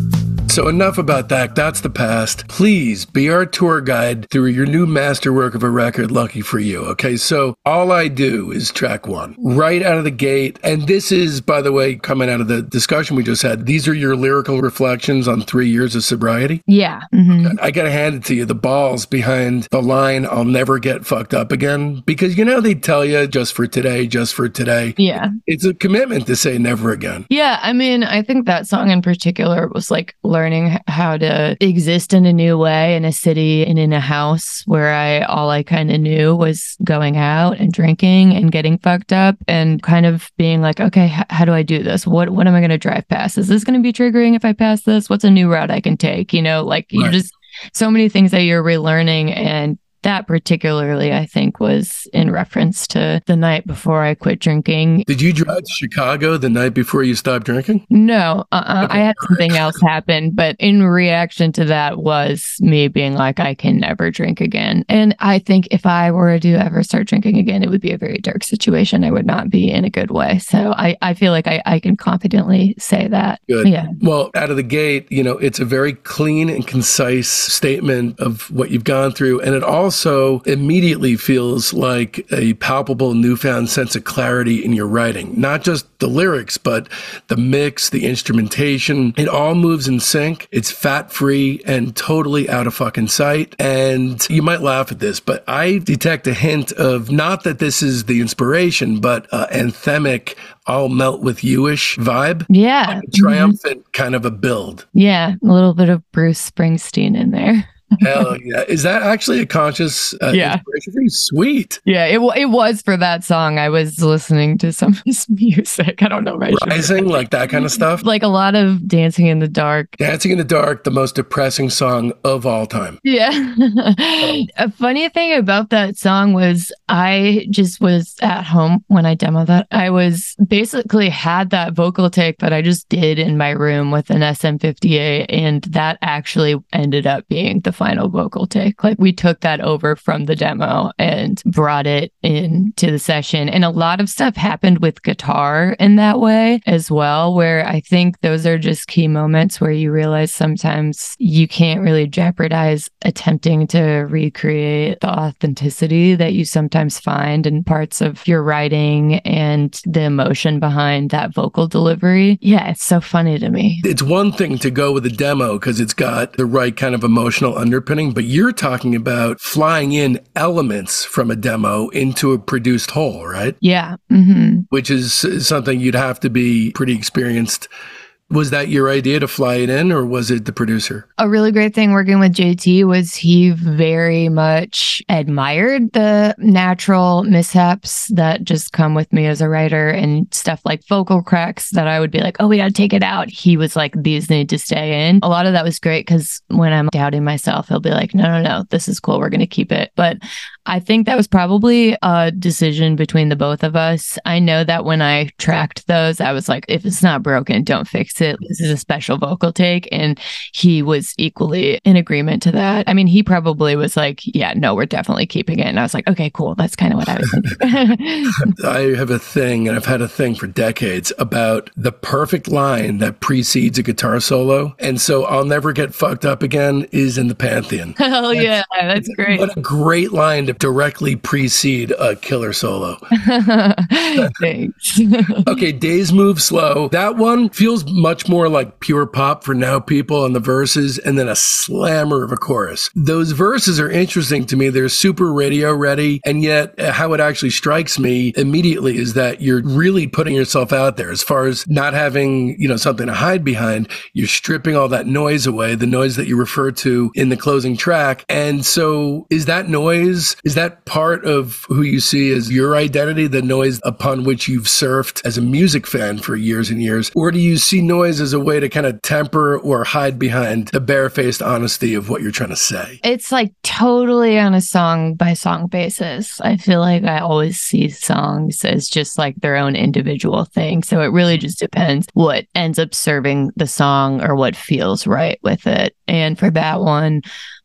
So enough about that. That's the past. Please be our tour guide through your new masterwork of a record, Lucky for You. Okay, so All I Do is track 1, right out of the gate. And this is, by the way, coming out of the discussion we just had, these are your lyrical reflections on 3 years of sobriety? Yeah. Mm-hmm. Okay. I gotta hand it to you, the balls behind the line, I'll never get fucked up again. Because, they tell you just for today, just for today. Yeah. It's a commitment to say never again. Yeah, I mean, I think that song in particular was like learning how to exist in a new way in a city and in a house where all I kind of knew was going out and drinking and getting fucked up, and kind of being like, okay, how do I do this? What am I going to drive past? Is this going to be triggering if I pass this? What's a new route I can take? You're just so many things that you're relearning. And that particularly, I think, was in reference to the night before I quit drinking. Did you drive to Chicago the night before you stopped drinking? No, I had something else happen, but in reaction to that was me being like, I can never drink again. And I think if I were to ever start drinking again, it would be a very dark situation. I would not be in a good way. So I feel like I can confidently say that. Good. Yeah. Well, out of the gate, it's a very clean and concise statement of what you've gone through. And it also immediately feels like a palpable newfound sense of clarity in your writing. Not just the lyrics, but the mix, the instrumentation. It all moves in sync. It's fat-free and totally out of fucking sight. And you might laugh at this, but I detect a hint of, not that this is the inspiration, but anthemic, I'll melt with you-ish vibe. Yeah. Triumphant kind of a build. Yeah. A little bit of Bruce Springsteen in there. Hell yeah. Is that actually a conscious inspiration for you? Sweet. Yeah, it was for that song. I was listening to some of his music. I don't know. Rising, like that kind of stuff? Like a lot of Dancing in the Dark. Dancing in the Dark, the most depressing song of all time. Yeah. A funny thing about that song was I just was at home when I demoed that. I was basically had that vocal take that I just did in my room with an SM58, and that actually ended up being the final vocal take. Like we took that over from the demo and brought it into the session. And a lot of stuff happened with guitar in that way as well, where I think those are just key moments where you realize sometimes you can't really jeopardize attempting to recreate the authenticity that you sometimes find in parts of your writing and the emotion behind that vocal delivery. Yeah, it's so funny to me. It's one thing to go with a demo because it's got the right kind of emotional underpinning, but you're talking about flying in elements from a demo into a produced whole, right? Yeah. Mm-hmm. Which is something you'd have to be pretty experienced. Was that your idea to fly it in, or was it the producer? A really great thing working with JT was he very much admired the natural mishaps that just come with me as a writer, and stuff like vocal cracks that I would be like, oh, we got to take it out. He was like, these need to stay in. A lot of that was great because when I'm doubting myself, he'll be like, no, this is cool. We're going to keep it. But I think that was probably a decision between the both of us. I know that when I tracked those, I was like, if it's not broken, don't fix it. This is a special vocal take. And he was equally in agreement to that. I mean, he probably was like, yeah, no, we're definitely keeping it. And I was like, okay, cool. That's kind of what I was thinking. I have a thing, and I've had a thing for decades, about the perfect line that precedes a guitar solo. And so I'll Never Get Fucked Up Again is in the pantheon. Hell yeah, that's great. What a great line to directly precede a killer solo. Thanks. Okay, Days Move Slow. That one feels much more like pure pop for now people on the verses, and then a slammer of a chorus. Those verses are interesting to me. They're super radio ready, and yet how it actually strikes me immediately is that you're really putting yourself out there as far as not having, something to hide behind. You're stripping all that noise away, the noise that you refer to in the closing track. And so is that noise, is that part of who you see as your identity, the noise upon which you've surfed as a music fan for years and years? Or do you see noise as a way to kind of temper or hide behind the barefaced honesty of what you're trying to say? It's like totally on a song by song basis. I feel like I always see songs as just like their own individual thing. So it really just depends what ends up serving the song or what feels right with it. And for that one,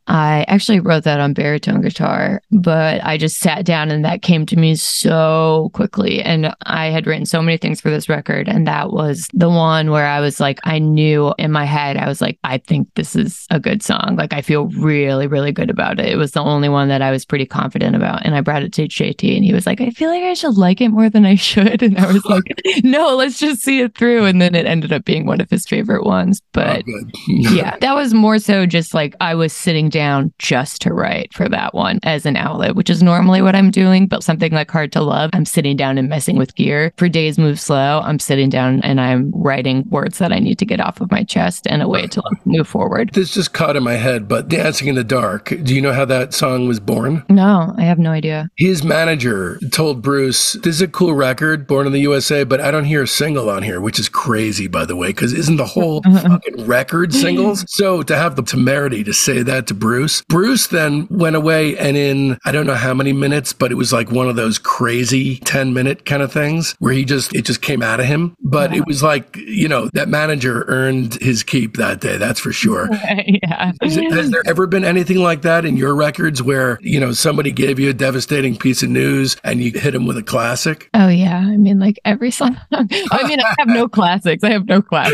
I actually wrote that on baritone guitar, but I just sat down and that came to me so quickly. And I had written so many things for this record. And that was the one where I was like, I knew in my head, I was like, I think this is a good song. Like, I feel really, really good about it. It was the only one that I was pretty confident about. And I brought it to JT and he was like, I feel like I should like it more than I should. And I was like, no, let's just see it through. And then it ended up being one of his favorite ones. But yeah, that was more so just like I was sitting down just to write for that one as an outlet, which is normally what I'm doing. But something like Hard to Love, I'm sitting down and messing with gear. For Days Move Slow, I'm sitting down and I'm writing words that I need to get off of my chest and a way to move forward. This just caught in my head, but Dancing in the Dark, do you know how that song was born? No, I have no idea. His manager told Bruce, this is a cool record, Born in the USA, but I don't hear a single on here, which is crazy, by the way, because isn't the whole fucking record singles? So to have the temerity to say that to Bruce then went away, and in, I don't know how many minutes, but it was like one of those crazy 10-minute kind of things where it just came out of him. But it was like, that manager earned his keep that day. That's for sure. Yeah. Has there ever been anything like that in your records where, somebody gave you a devastating piece of news and you hit them with a classic? Oh, yeah. I mean, like every song. I mean, I have no classics. I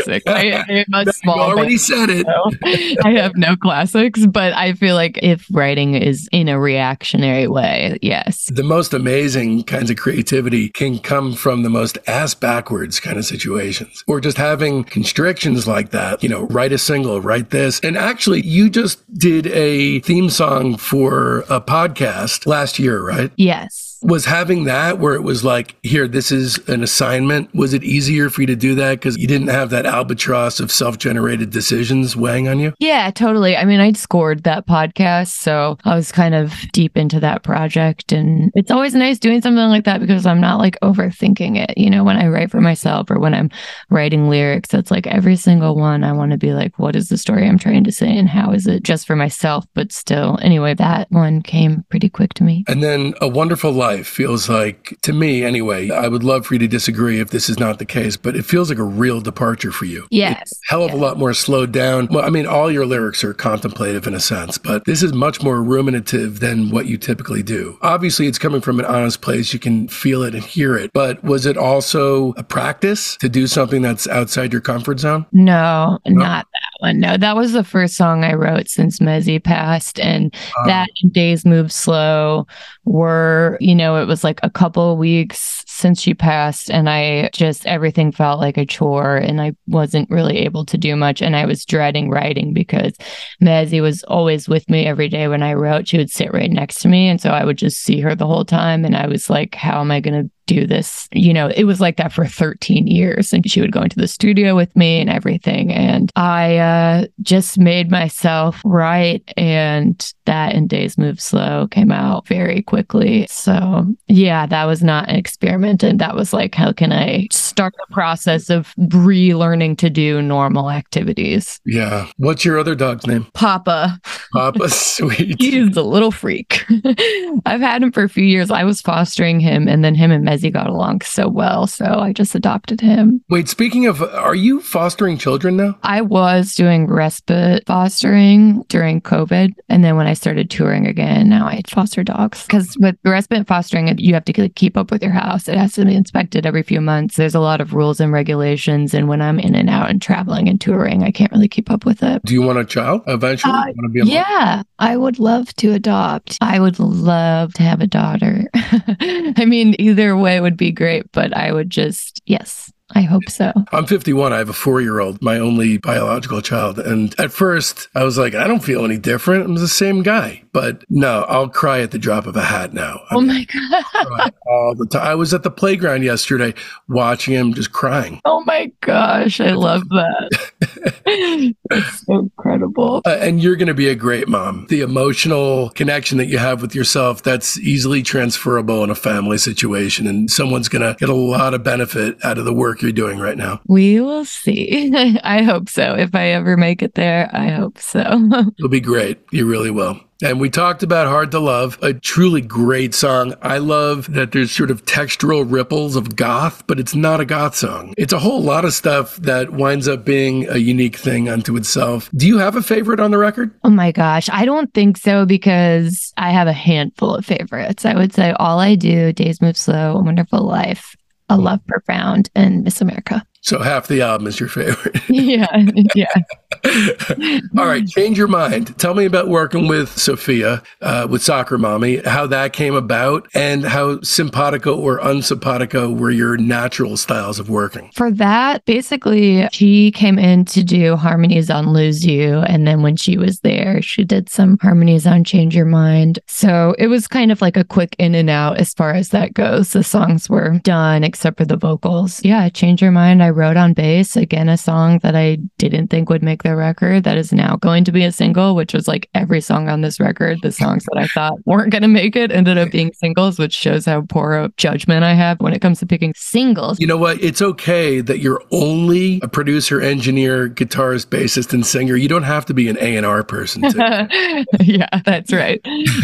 am a small you already band, said it. So I have no classics, but I feel like if writing is in a reactionary way, yes. The most amazing kinds of creativity can come from the most ass backwards kind of situations, or just having constrictions like that, write a single, write this. And actually, you just did a theme song for a podcast last year, right? Yes. Was having that where it was like, here, this is an assignment. Was it easier for you to do that because you didn't have that albatross of self-generated decisions weighing on you? Yeah, totally. I mean, I'd scored that podcast, so I was kind of deep into that project. And it's always nice doing something like that because I'm not like overthinking it. When I write for myself or when I'm writing lyrics, it's like every single one, I want to be like, what is the story I'm trying to say and how is it just for myself? But still, anyway, that one came pretty quick to me. And then A Wonderful Life. Life feels like, to me anyway, I would love for you to disagree if this is not the case, but it feels like a real departure for you. Yes. It's a hell of a lot more slowed down. Well, I mean, all your lyrics are contemplative in a sense, but this is much more ruminative than what you typically do. Obviously, it's coming from an honest place. You can feel it and hear it. But was it also a practice to do something that's outside your comfort zone? No, not that one. No, that was the first song I wrote since Mezzy passed. And that and Days Move Slow were, it was like a couple of weeks since she passed. And everything felt like a chore and I wasn't really able to do much. And I was dreading writing because Mezzy was always with me every day when I wrote. She would sit right next to me. And so I would just see her the whole time. And I was like, how am I going to do this? It was like that for 13 years. And she would go into the studio with me and everything. And I just made myself write. And that and Days Move Slow came out very quickly. So yeah, that was not an experiment. And that was like, how can I start the process of relearning to do normal activities? Yeah. What's your other dog's name? Papa. Papa, sweet. He's a little freak. I've had him for a few years. I was fostering him and then him and Mezzy got along so well. So I just adopted him. Wait, speaking of, are you fostering children now? I was doing respite fostering during COVID. And then when I started touring again, now I foster dogs. Because with respite fostering, you have to keep up with your house. It has to be inspected every few months. There's a lot of rules and regulations. And when I'm in and out and traveling and touring, I can't really keep up with it. Do you want a child eventually? You want to be a mom? Yeah, I would love to adopt. I would love to have a daughter. I mean, either way would be great, but I would yes. I hope so. I'm 51. I have a 4-year-old, my only biological child. And at first, I was like, I don't feel any different. I'm the same guy. But no, I'll cry at the drop of a hat now. My God. I cry all the time. I was at the playground yesterday watching him just crying. Oh my gosh. I love that. It's so incredible. And you're going to be a great mom. The emotional connection that you have with yourself, that's easily transferable in a family situation. And someone's going to get a lot of benefit out of the work you're doing right now. We will see. I hope so. If I ever make it there, I hope so. It'll be great. You really will. And we talked about Hard to Love, a truly great song. I love that there's sort of textural ripples of goth, but it's not a goth song. It's a whole lot of stuff that winds up being a unique thing unto itself. Do you have a favorite on the record? Oh my gosh. I don't think so because I have a handful of favorites. I would say All I Do, Days Move Slow, A Wonderful Life, A Love Profound, and Miss America. So half the album is your favorite. Yeah. All right, change your mind. Tell me about working with Sophia, with Soccer Mommy, how that came about, and how simpatico or unsimpatico were your natural styles of working. For that, basically, she came in to do harmonies on Lose You. And then when she was there, she did some harmonies on Change Your Mind. So it was kind of like a quick in and out as far as that goes. The songs were done except for the vocals. Yeah, Change Your Mind, I wrote on bass. Again, a song that I didn't think would make the record that is now going to be a single, which was like every song on this record. The songs that I thought weren't going to make it ended up being singles, which shows how poor a judgment I have when it comes to picking singles. You know what? It's okay that you're only a producer, engineer, guitarist, bassist, and singer. You don't have to be an A&R person. Yeah, that's right.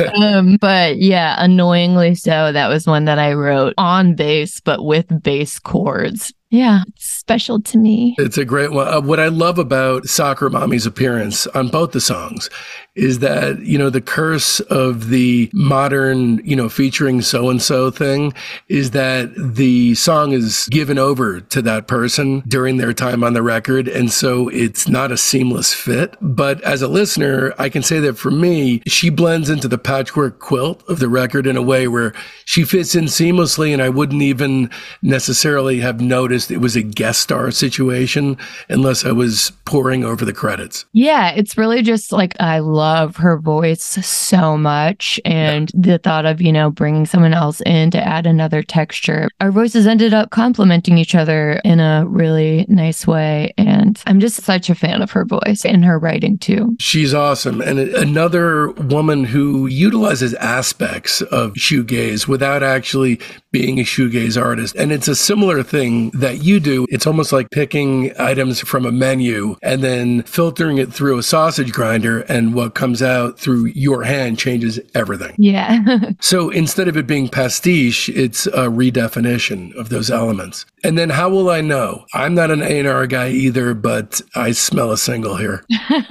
But yeah, annoyingly so, that was one that I wrote on bass, but with bass chords. Yeah, it's special to me. It's a great one. What I love about Soccer Mommy's appearance on both the songs is that, the curse of the modern, featuring so-and-so thing is that the song is given over to that person during their time on the record. And so it's not a seamless fit. But as a listener, I can say that for me, she blends into the patchwork quilt of the record in a way where she fits in seamlessly. And I wouldn't even necessarily have noticed it was a guest star situation unless I was poring over the credits. Yeah, it's really just like, I love her voice so much. And the thought of, bringing someone else in to add another texture. Our voices ended up complementing each other in a really nice way. And I'm just such a fan of her voice and her writing too. She's awesome. And another woman who utilizes aspects of shoegaze without actually being a shoegaze artist. And it's a similar thing that you do. It's almost like picking items from a menu and then filtering it through a sausage grinder. And what what comes out through your hand changes everything. Yeah. So instead of it being pastiche, it's a redefinition of those elements. And then how will I know? I'm not an A&R guy either, but I smell a single here.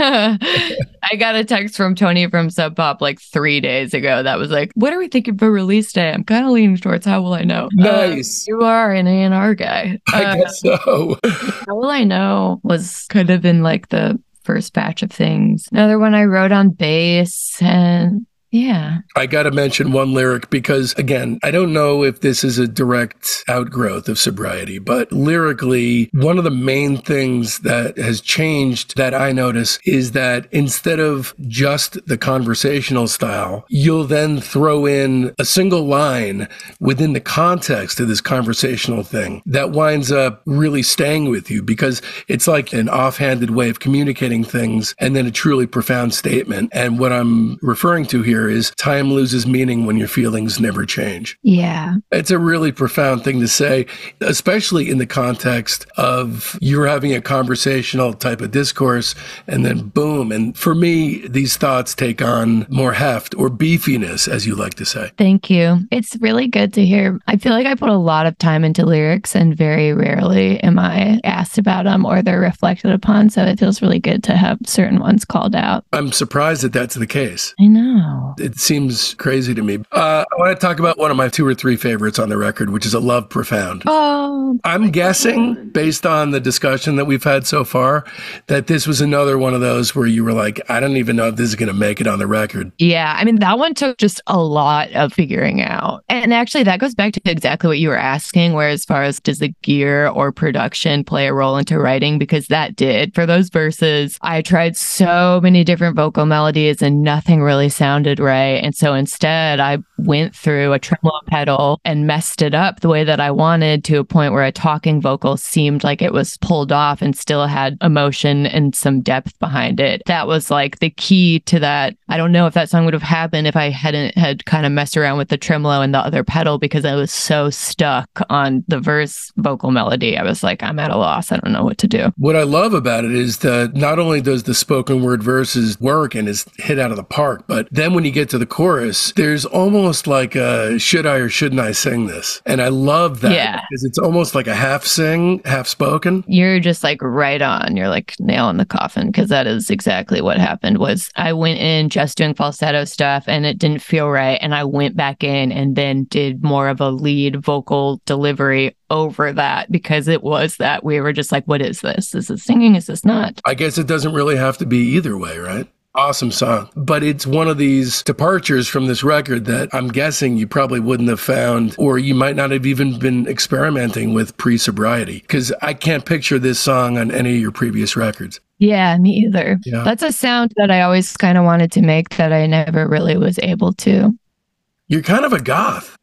I got a text from Tony from Sub Pop like 3 days ago that was like, what are we thinking for release day? I'm kind of leaning towards how will I know? Nice. You are an A&R guy. I guess so. How will I know was kind of in like the first batch of things. Another one I wrote on bass, and yeah. I got to mention one lyric because, again, I don't know if this is a direct outgrowth of sobriety, but lyrically, one of the main things that has changed that I notice is that instead of just the conversational style, you'll then throw in a single line within the context of this conversational thing that winds up really staying with you because it's like an offhanded way of communicating things and then a truly profound statement. And what I'm referring to here is time loses meaning when your feelings never change. Yeah. It's a really profound thing to say, especially in the context of you're having a conversational type of discourse and then boom. And for me, these thoughts take on more heft or beefiness, as you like to say. Thank you. It's really good to hear. I feel like I put a lot of time into lyrics and very rarely am I asked about them or they're reflected upon. So it feels really good to have certain ones called out. I'm surprised that that's the case. I know. It seems crazy to me. I want to talk about one of my 2 or 3 favorites on the record, which is A Love Profound. Oh, I'm guessing, based on the discussion that we've had so far, that this was another one of those where you were like, I don't even know if this is going to make it on the record. yeah. I mean, that one took just a lot of figuring out. And actually, that goes back to exactly what you were asking, where as far as does the gear or production play a role into writing? Because that did. For those verses, I tried so many different vocal melodies and nothing really sounded right. And so instead, I went through a tremolo pedal and messed it up the way that I wanted to a point where a talking vocal seemed like it was pulled off and still had emotion and some depth behind it. That was like the key to that. I don't know if that song would have happened if I hadn't had kind of messed around with the tremolo and the other pedal because I was so stuck on the verse vocal melody. I was like, I'm at a loss. I don't know what to do. What I love about it is that not only does the spoken word verses work and is hit out of the park, but then when you get to the chorus, there's almost like a should I or shouldn't I sing this? And I love that because it's almost like a half sing, half spoken. You're just like right on. You're like nail in the coffin because that is exactly what happened was I went in just doing falsetto stuff and it didn't feel right. And I went back in and then did more of a lead vocal delivery over that because it was that we were just like, what is this? Is this singing? Is this not? I guess it doesn't really have to be either way, right? Awesome song. But it's one of these departures from this record that I'm guessing you probably wouldn't have found, or you might not have even been experimenting with pre-sobriety, because I can't picture this song on any of your previous records. Yeah, me either. Yeah. That's a sound that I always kind of wanted to make that I never really was able to. You're kind of a goth.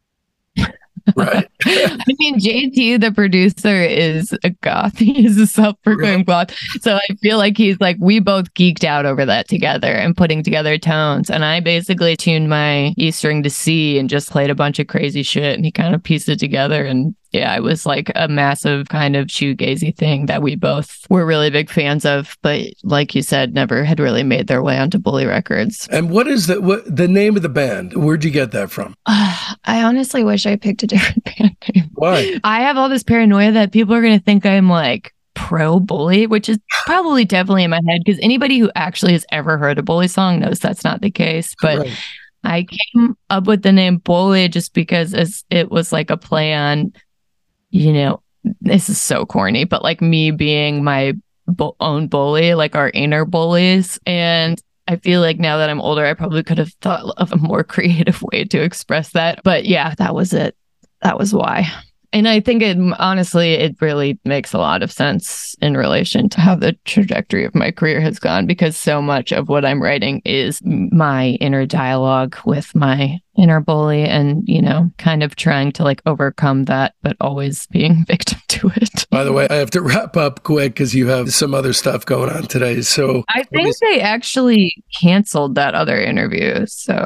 Right. I mean, JT, the producer, is a goth. He's a self-proclaimed goth. So I feel like he's like, we both geeked out over that together and putting together tones. And I basically tuned my E string to C and just played a bunch of crazy shit. And he kind of pieced it together. And yeah, it was like a massive kind of shoegazy thing that we both were really big fans of. But like you said, never had really made their way onto Bully Records. And what is the name of the band? Where'd you get that from? I honestly wish I picked a different band name. Why? I have all this paranoia that people are going to think I'm like pro Bully, which is probably definitely in my head because anybody who actually has ever heard a Bully song knows that's not the case. But right. I came up with the name Bully just because it was like a play on, you know, this is so corny, but like me being my own bully, like our inner bullies. And I feel like now that I'm older, I probably could have thought of a more creative way to express that. But yeah, that was it. That was why. And I think honestly, it really makes a lot of sense in relation to how the trajectory of my career has gone, because so much of what I'm writing is my inner dialogue with my inner bully and, you know, kind of trying to like overcome that, but always being victim to it. By the way, I have to wrap up quick because you have some other stuff going on today. So I think they actually canceled that other interview. So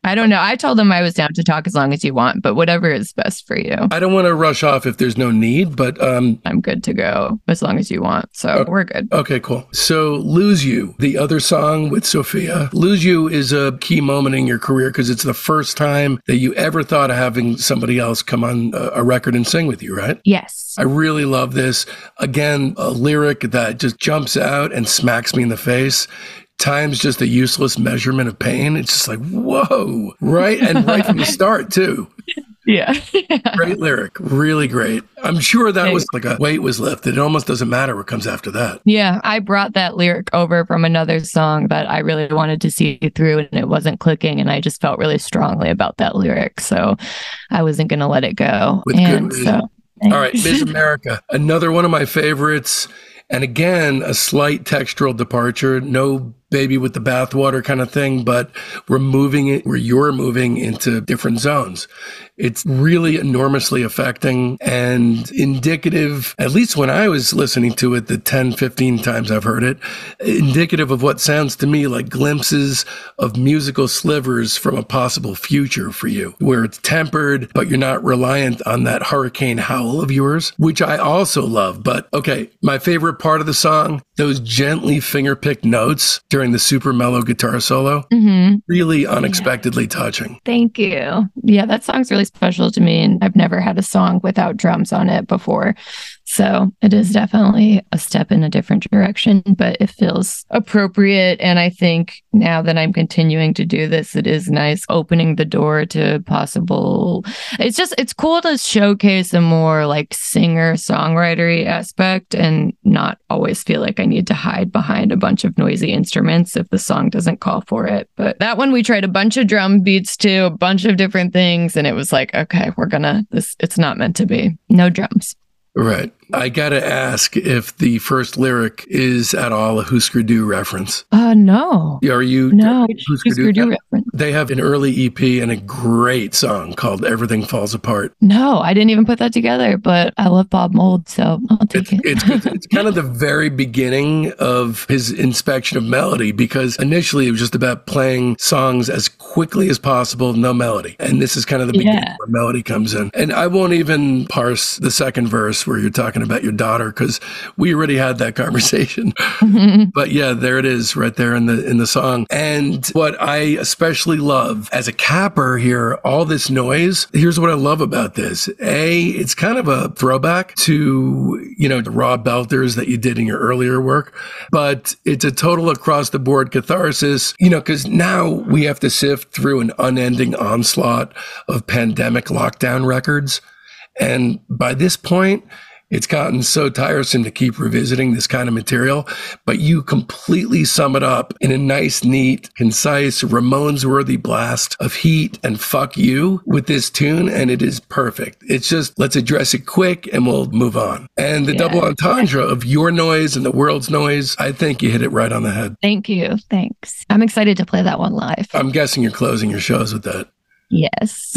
I don't know. I told them I was down to talk as long as you want, but whatever is best for you. I don't want to rush off if there's no need, but I'm good to go as long as you want. So we're good. Okay, cool. So Lose You, the other song with Sophia. Lose You is a key moment in your career because it's the first time that you ever thought of having somebody else come on a record and sing with you, right? Yes. I really love this. Again, a lyric that just jumps out and smacks me in the face. Time's just a useless measurement of pain. It's just like, whoa, right? And right from the start, too. Yeah. Great lyric. Really great. I'm sure that was like a weight was lifted. It almost doesn't matter what comes after that. Yeah. I brought that lyric over from another song that I really wanted to see through and it wasn't clicking. And I just felt really strongly about that lyric. So I wasn't going to let it go. With good reason. All right. Miss America, another one of my favorites. And again, a slight textural departure. No baby with the bathwater kind of thing, but we're moving it where you're moving into different zones. It's really enormously affecting and indicative, at least when I was listening to it the 10, 15 times I've heard it, indicative of what sounds to me like glimpses of musical slivers from a possible future for you, where it's tempered, but you're not reliant on that hurricane howl of yours, which I also love. But okay, my favorite part of the song, those gently finger-picked notes during the super mellow guitar solo, really unexpectedly touching. Thank you. Yeah, that song's really special to me, and I've never had a song without drums on it before. So it is definitely a step in a different direction, but it feels appropriate. And I think now that I'm continuing to do this, it is nice opening the door to possible. It's cool to showcase a more like singer-songwritery aspect and not always feel like I need to hide behind a bunch of noisy instruments if the song doesn't call for it. But that one, we tried a bunch of drum beats too, a bunch of different things. And it was like, okay, it's not meant to be. No drums. Right. I got to ask if the first lyric is at all a Husker Du reference. No. Are you? No, Husker Du reference. They have an early EP and a great song called Everything Falls Apart. No, I didn't even put that together, but I love Bob Mould, so I'll take it. It's kind of the very beginning of his inspection of melody, because initially it was just about playing songs as quickly as possible, no melody. And this is kind of the beginning where melody comes in. And I won't even parse the second verse where you're talking about your daughter, because we already had that conversation. But yeah, there it is right there in the song. And what I especially love as a capper here, all this noise, here's what I love about this. It's kind of a throwback to, the raw belters that you did in your earlier work, but it's a total across the board catharsis, because now we have to sift through an unending onslaught of pandemic lockdown records. And by this point, it's gotten so tiresome to keep revisiting this kind of material, but you completely sum it up in a nice, neat, concise, Ramones-worthy blast of heat and fuck you with this tune, and it is perfect. It's just, let's address it quick and we'll move on. And the double entendre of your noise and the world's noise, I think you hit it right on the head. Thank you. Thanks. I'm excited to play that one live. I'm guessing you're closing your shows with that. Yes.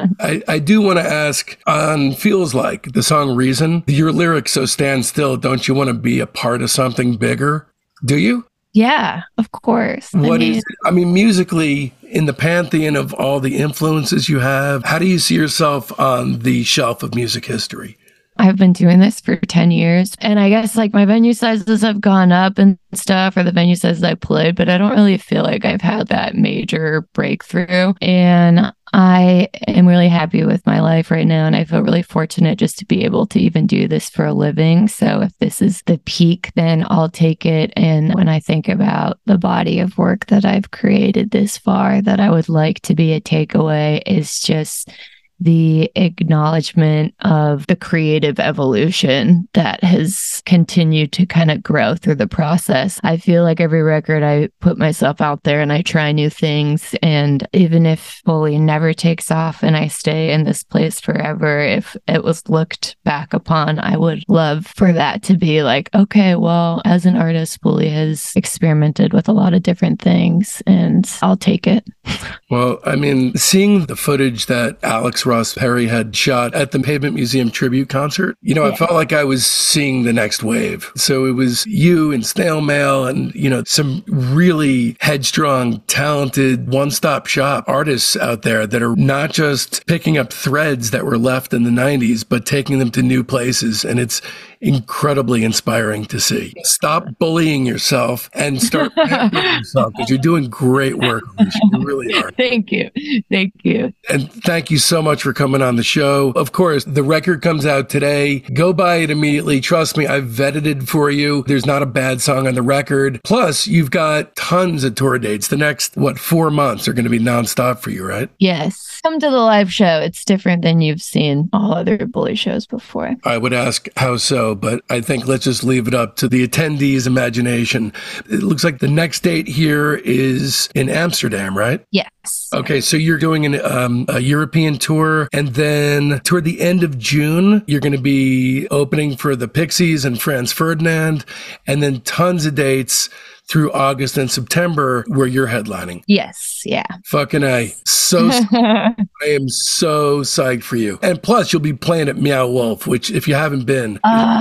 I do want to ask on Feels Like, the song Reason, your lyrics, so stand still, don't you want to be a part of something bigger? Do you? Yeah, of course. I mean, musically, in the pantheon of all the influences you have, how do you see yourself on the shelf of music history? I've been doing this for 10 years. And I guess like my venue sizes have gone up and stuff, or the venue sizes I played, but I don't really feel like I've had that major breakthrough. And I am really happy with my life right now. And I feel really fortunate just to be able to even do this for a living. So if this is the peak, then I'll take it. And when I think about the body of work that I've created this far, that I would like to be a takeaway is just the acknowledgement of the creative evolution that has continued to kind of grow through the process. I feel like every record I put myself out there and I try new things. And even if Fully never takes off and I stay in this place forever, if it was looked back upon, I would love for that to be like, okay, well, as an artist, Fully has experimented with a lot of different things and I'll take it. Well, I mean, seeing the footage that Alex Ross Perry had shot at the Pavement Museum tribute concert. You know, I felt like I was seeing the next wave. So it was you and Snail Mail and, you know, some really headstrong, talented, one-stop shop artists out there that are not just picking up threads that were left in the 90s, but taking them to new places. And it's incredibly inspiring to see. Stop bullying yourself and start pepping yourself, because you're doing great work, Alicia. You really are. Thank you. Thank you. And thank you so much for coming on the show. Of course, the record comes out today. Go buy it immediately. Trust me, I've vetted it for you. There's not a bad song on the record. Plus, you've got tons of tour dates. The next, 4 months are going to be nonstop for you, right? Yes. Come to the live show. It's different than you've seen all other Bully shows before. I would ask how so, but I think let's just leave it up to the attendees' imagination. It looks like the next date here is in Amsterdam, right? Yes. Okay, so you're doing a European tour, and then toward the end of June, you're going to be opening for the Pixies and Franz Ferdinand, and then tons of dates through August and September where you're headlining. Yes, yeah. Fucking A. I am so psyched for you. And plus, you'll be playing at Meow Wolf, which if you haven't been...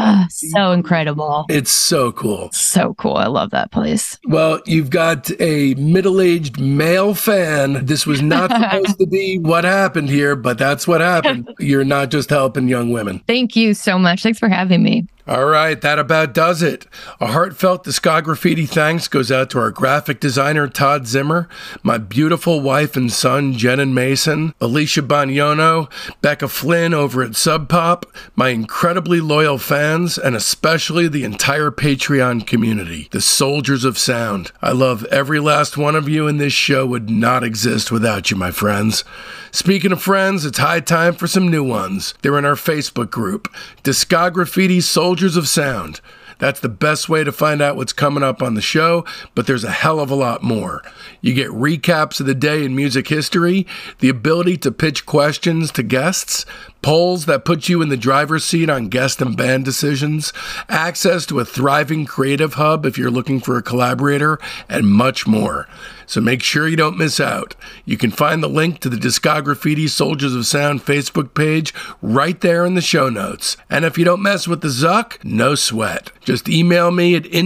so incredible. It's so cool. So cool. I love that place. Well, you've got a middle-aged male fan. This was not supposed to be what happened here, but that's what happened. You're not just helping young women. Thank you so much. Thanks for having me. All right, that about does it. A heartfelt Discograffiti thanks goes out to our graphic designer, Todd Zimmer, my beautiful wife and son, Jen and Mason, Alicia Bagnono, Becca Flynn over at Sub Pop, my incredibly loyal fans, and especially the entire Patreon community, the soldiers of sound. I love every last one of you, and this show would not exist without you, my friends. Speaking of friends, it's high time for some new ones. They're in our Facebook group, Discograffiti Soldiers of Sound. That's the best way to find out what's coming up on the show, but there's a hell of a lot more. You get recaps of the day in music history, the ability to pitch questions to guests, polls that put you in the driver's seat on guest and band decisions, access to a thriving creative hub if you're looking for a collaborator, and much more. So make sure you don't miss out. You can find the link to the Discograffiti Soldiers of Sound Facebook page right there in the show notes. And if you don't mess with the Zuck, no sweat. Just email me at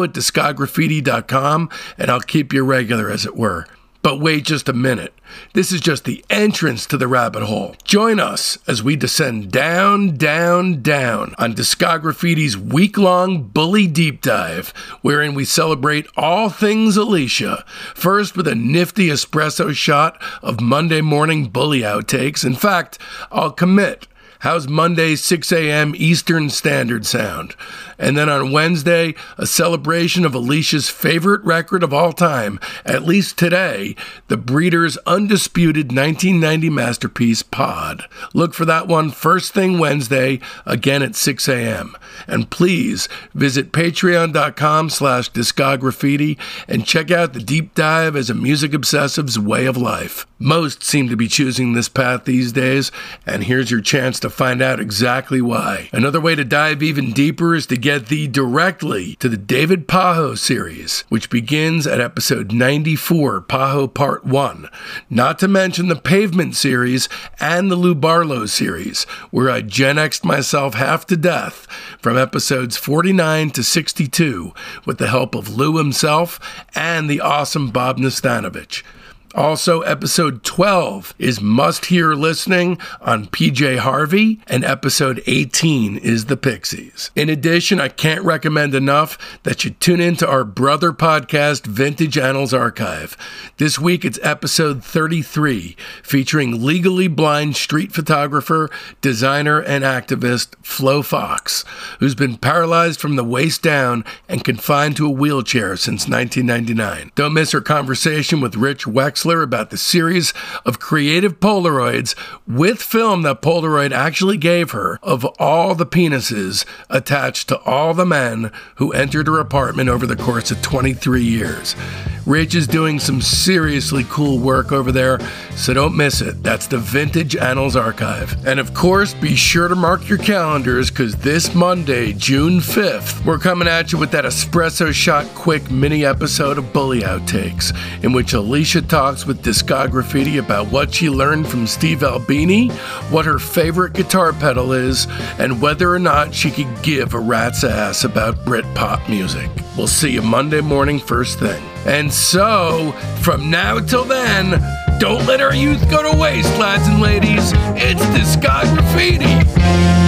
info@discograffiti.com and I'll keep you regular, as it were. But wait just a minute. This is just the entrance to the rabbit hole. Join us as we descend down, down, down on Discograffiti's week-long Bully Deep Dive, wherein we celebrate all things Alicia. First with a nifty espresso shot of Monday morning Bully outtakes. In fact, I'll commit. How's Monday 6 a.m. Eastern Standard sound? And then on Wednesday, a celebration of Alicia's favorite record of all time, at least today, The Breeders' undisputed 1990 masterpiece, Pod. Look for that one first thing Wednesday, again at 6 a.m. And please visit patreon.com/discograffiti and check out the deep dive as a music obsessive's way of life. Most seem to be choosing this path these days, and here's your chance to find out exactly why. Another way to dive even deeper is to get thee directly to the David Pajo series, which begins at episode 94, Pajo Part 1. Not to mention the Pavement series and the Lou Barlow series, where I Gen X'd myself half to death from episodes 49 to 62 with the help of Lou himself and the awesome Bob Nastanovich. Also, episode 12 is Must Hear Listening on PJ Harvey, and episode 18 is The Pixies. In addition, I can't recommend enough that you tune into our brother podcast, Vintage Annals Archive. This week, it's episode 33, featuring legally blind street photographer, designer, and activist Flo Fox, who's been paralyzed from the waist down and confined to a wheelchair since 1999. Don't miss her conversation with Rich Wexler about the series of creative Polaroids with film that Polaroid actually gave her of all the penises attached to all the men who entered her apartment over the course of 23 years. Rich is doing some seriously cool work over there, so don't miss it. That's the Vintage Annals Archive. And of course, be sure to mark your calendars, because this Monday, June 5th, we're coming at you with that espresso shot quick mini episode of Bully Outtakes, in which Alicia talks talks with Discograffiti about what she learned from Steve Albini, what her favorite guitar pedal is, and whether or not she could give a rat's ass about Britpop music. We'll see you Monday morning first thing. And so, from now till then, don't let our youth go to waste, lads and ladies. It's Discograffiti.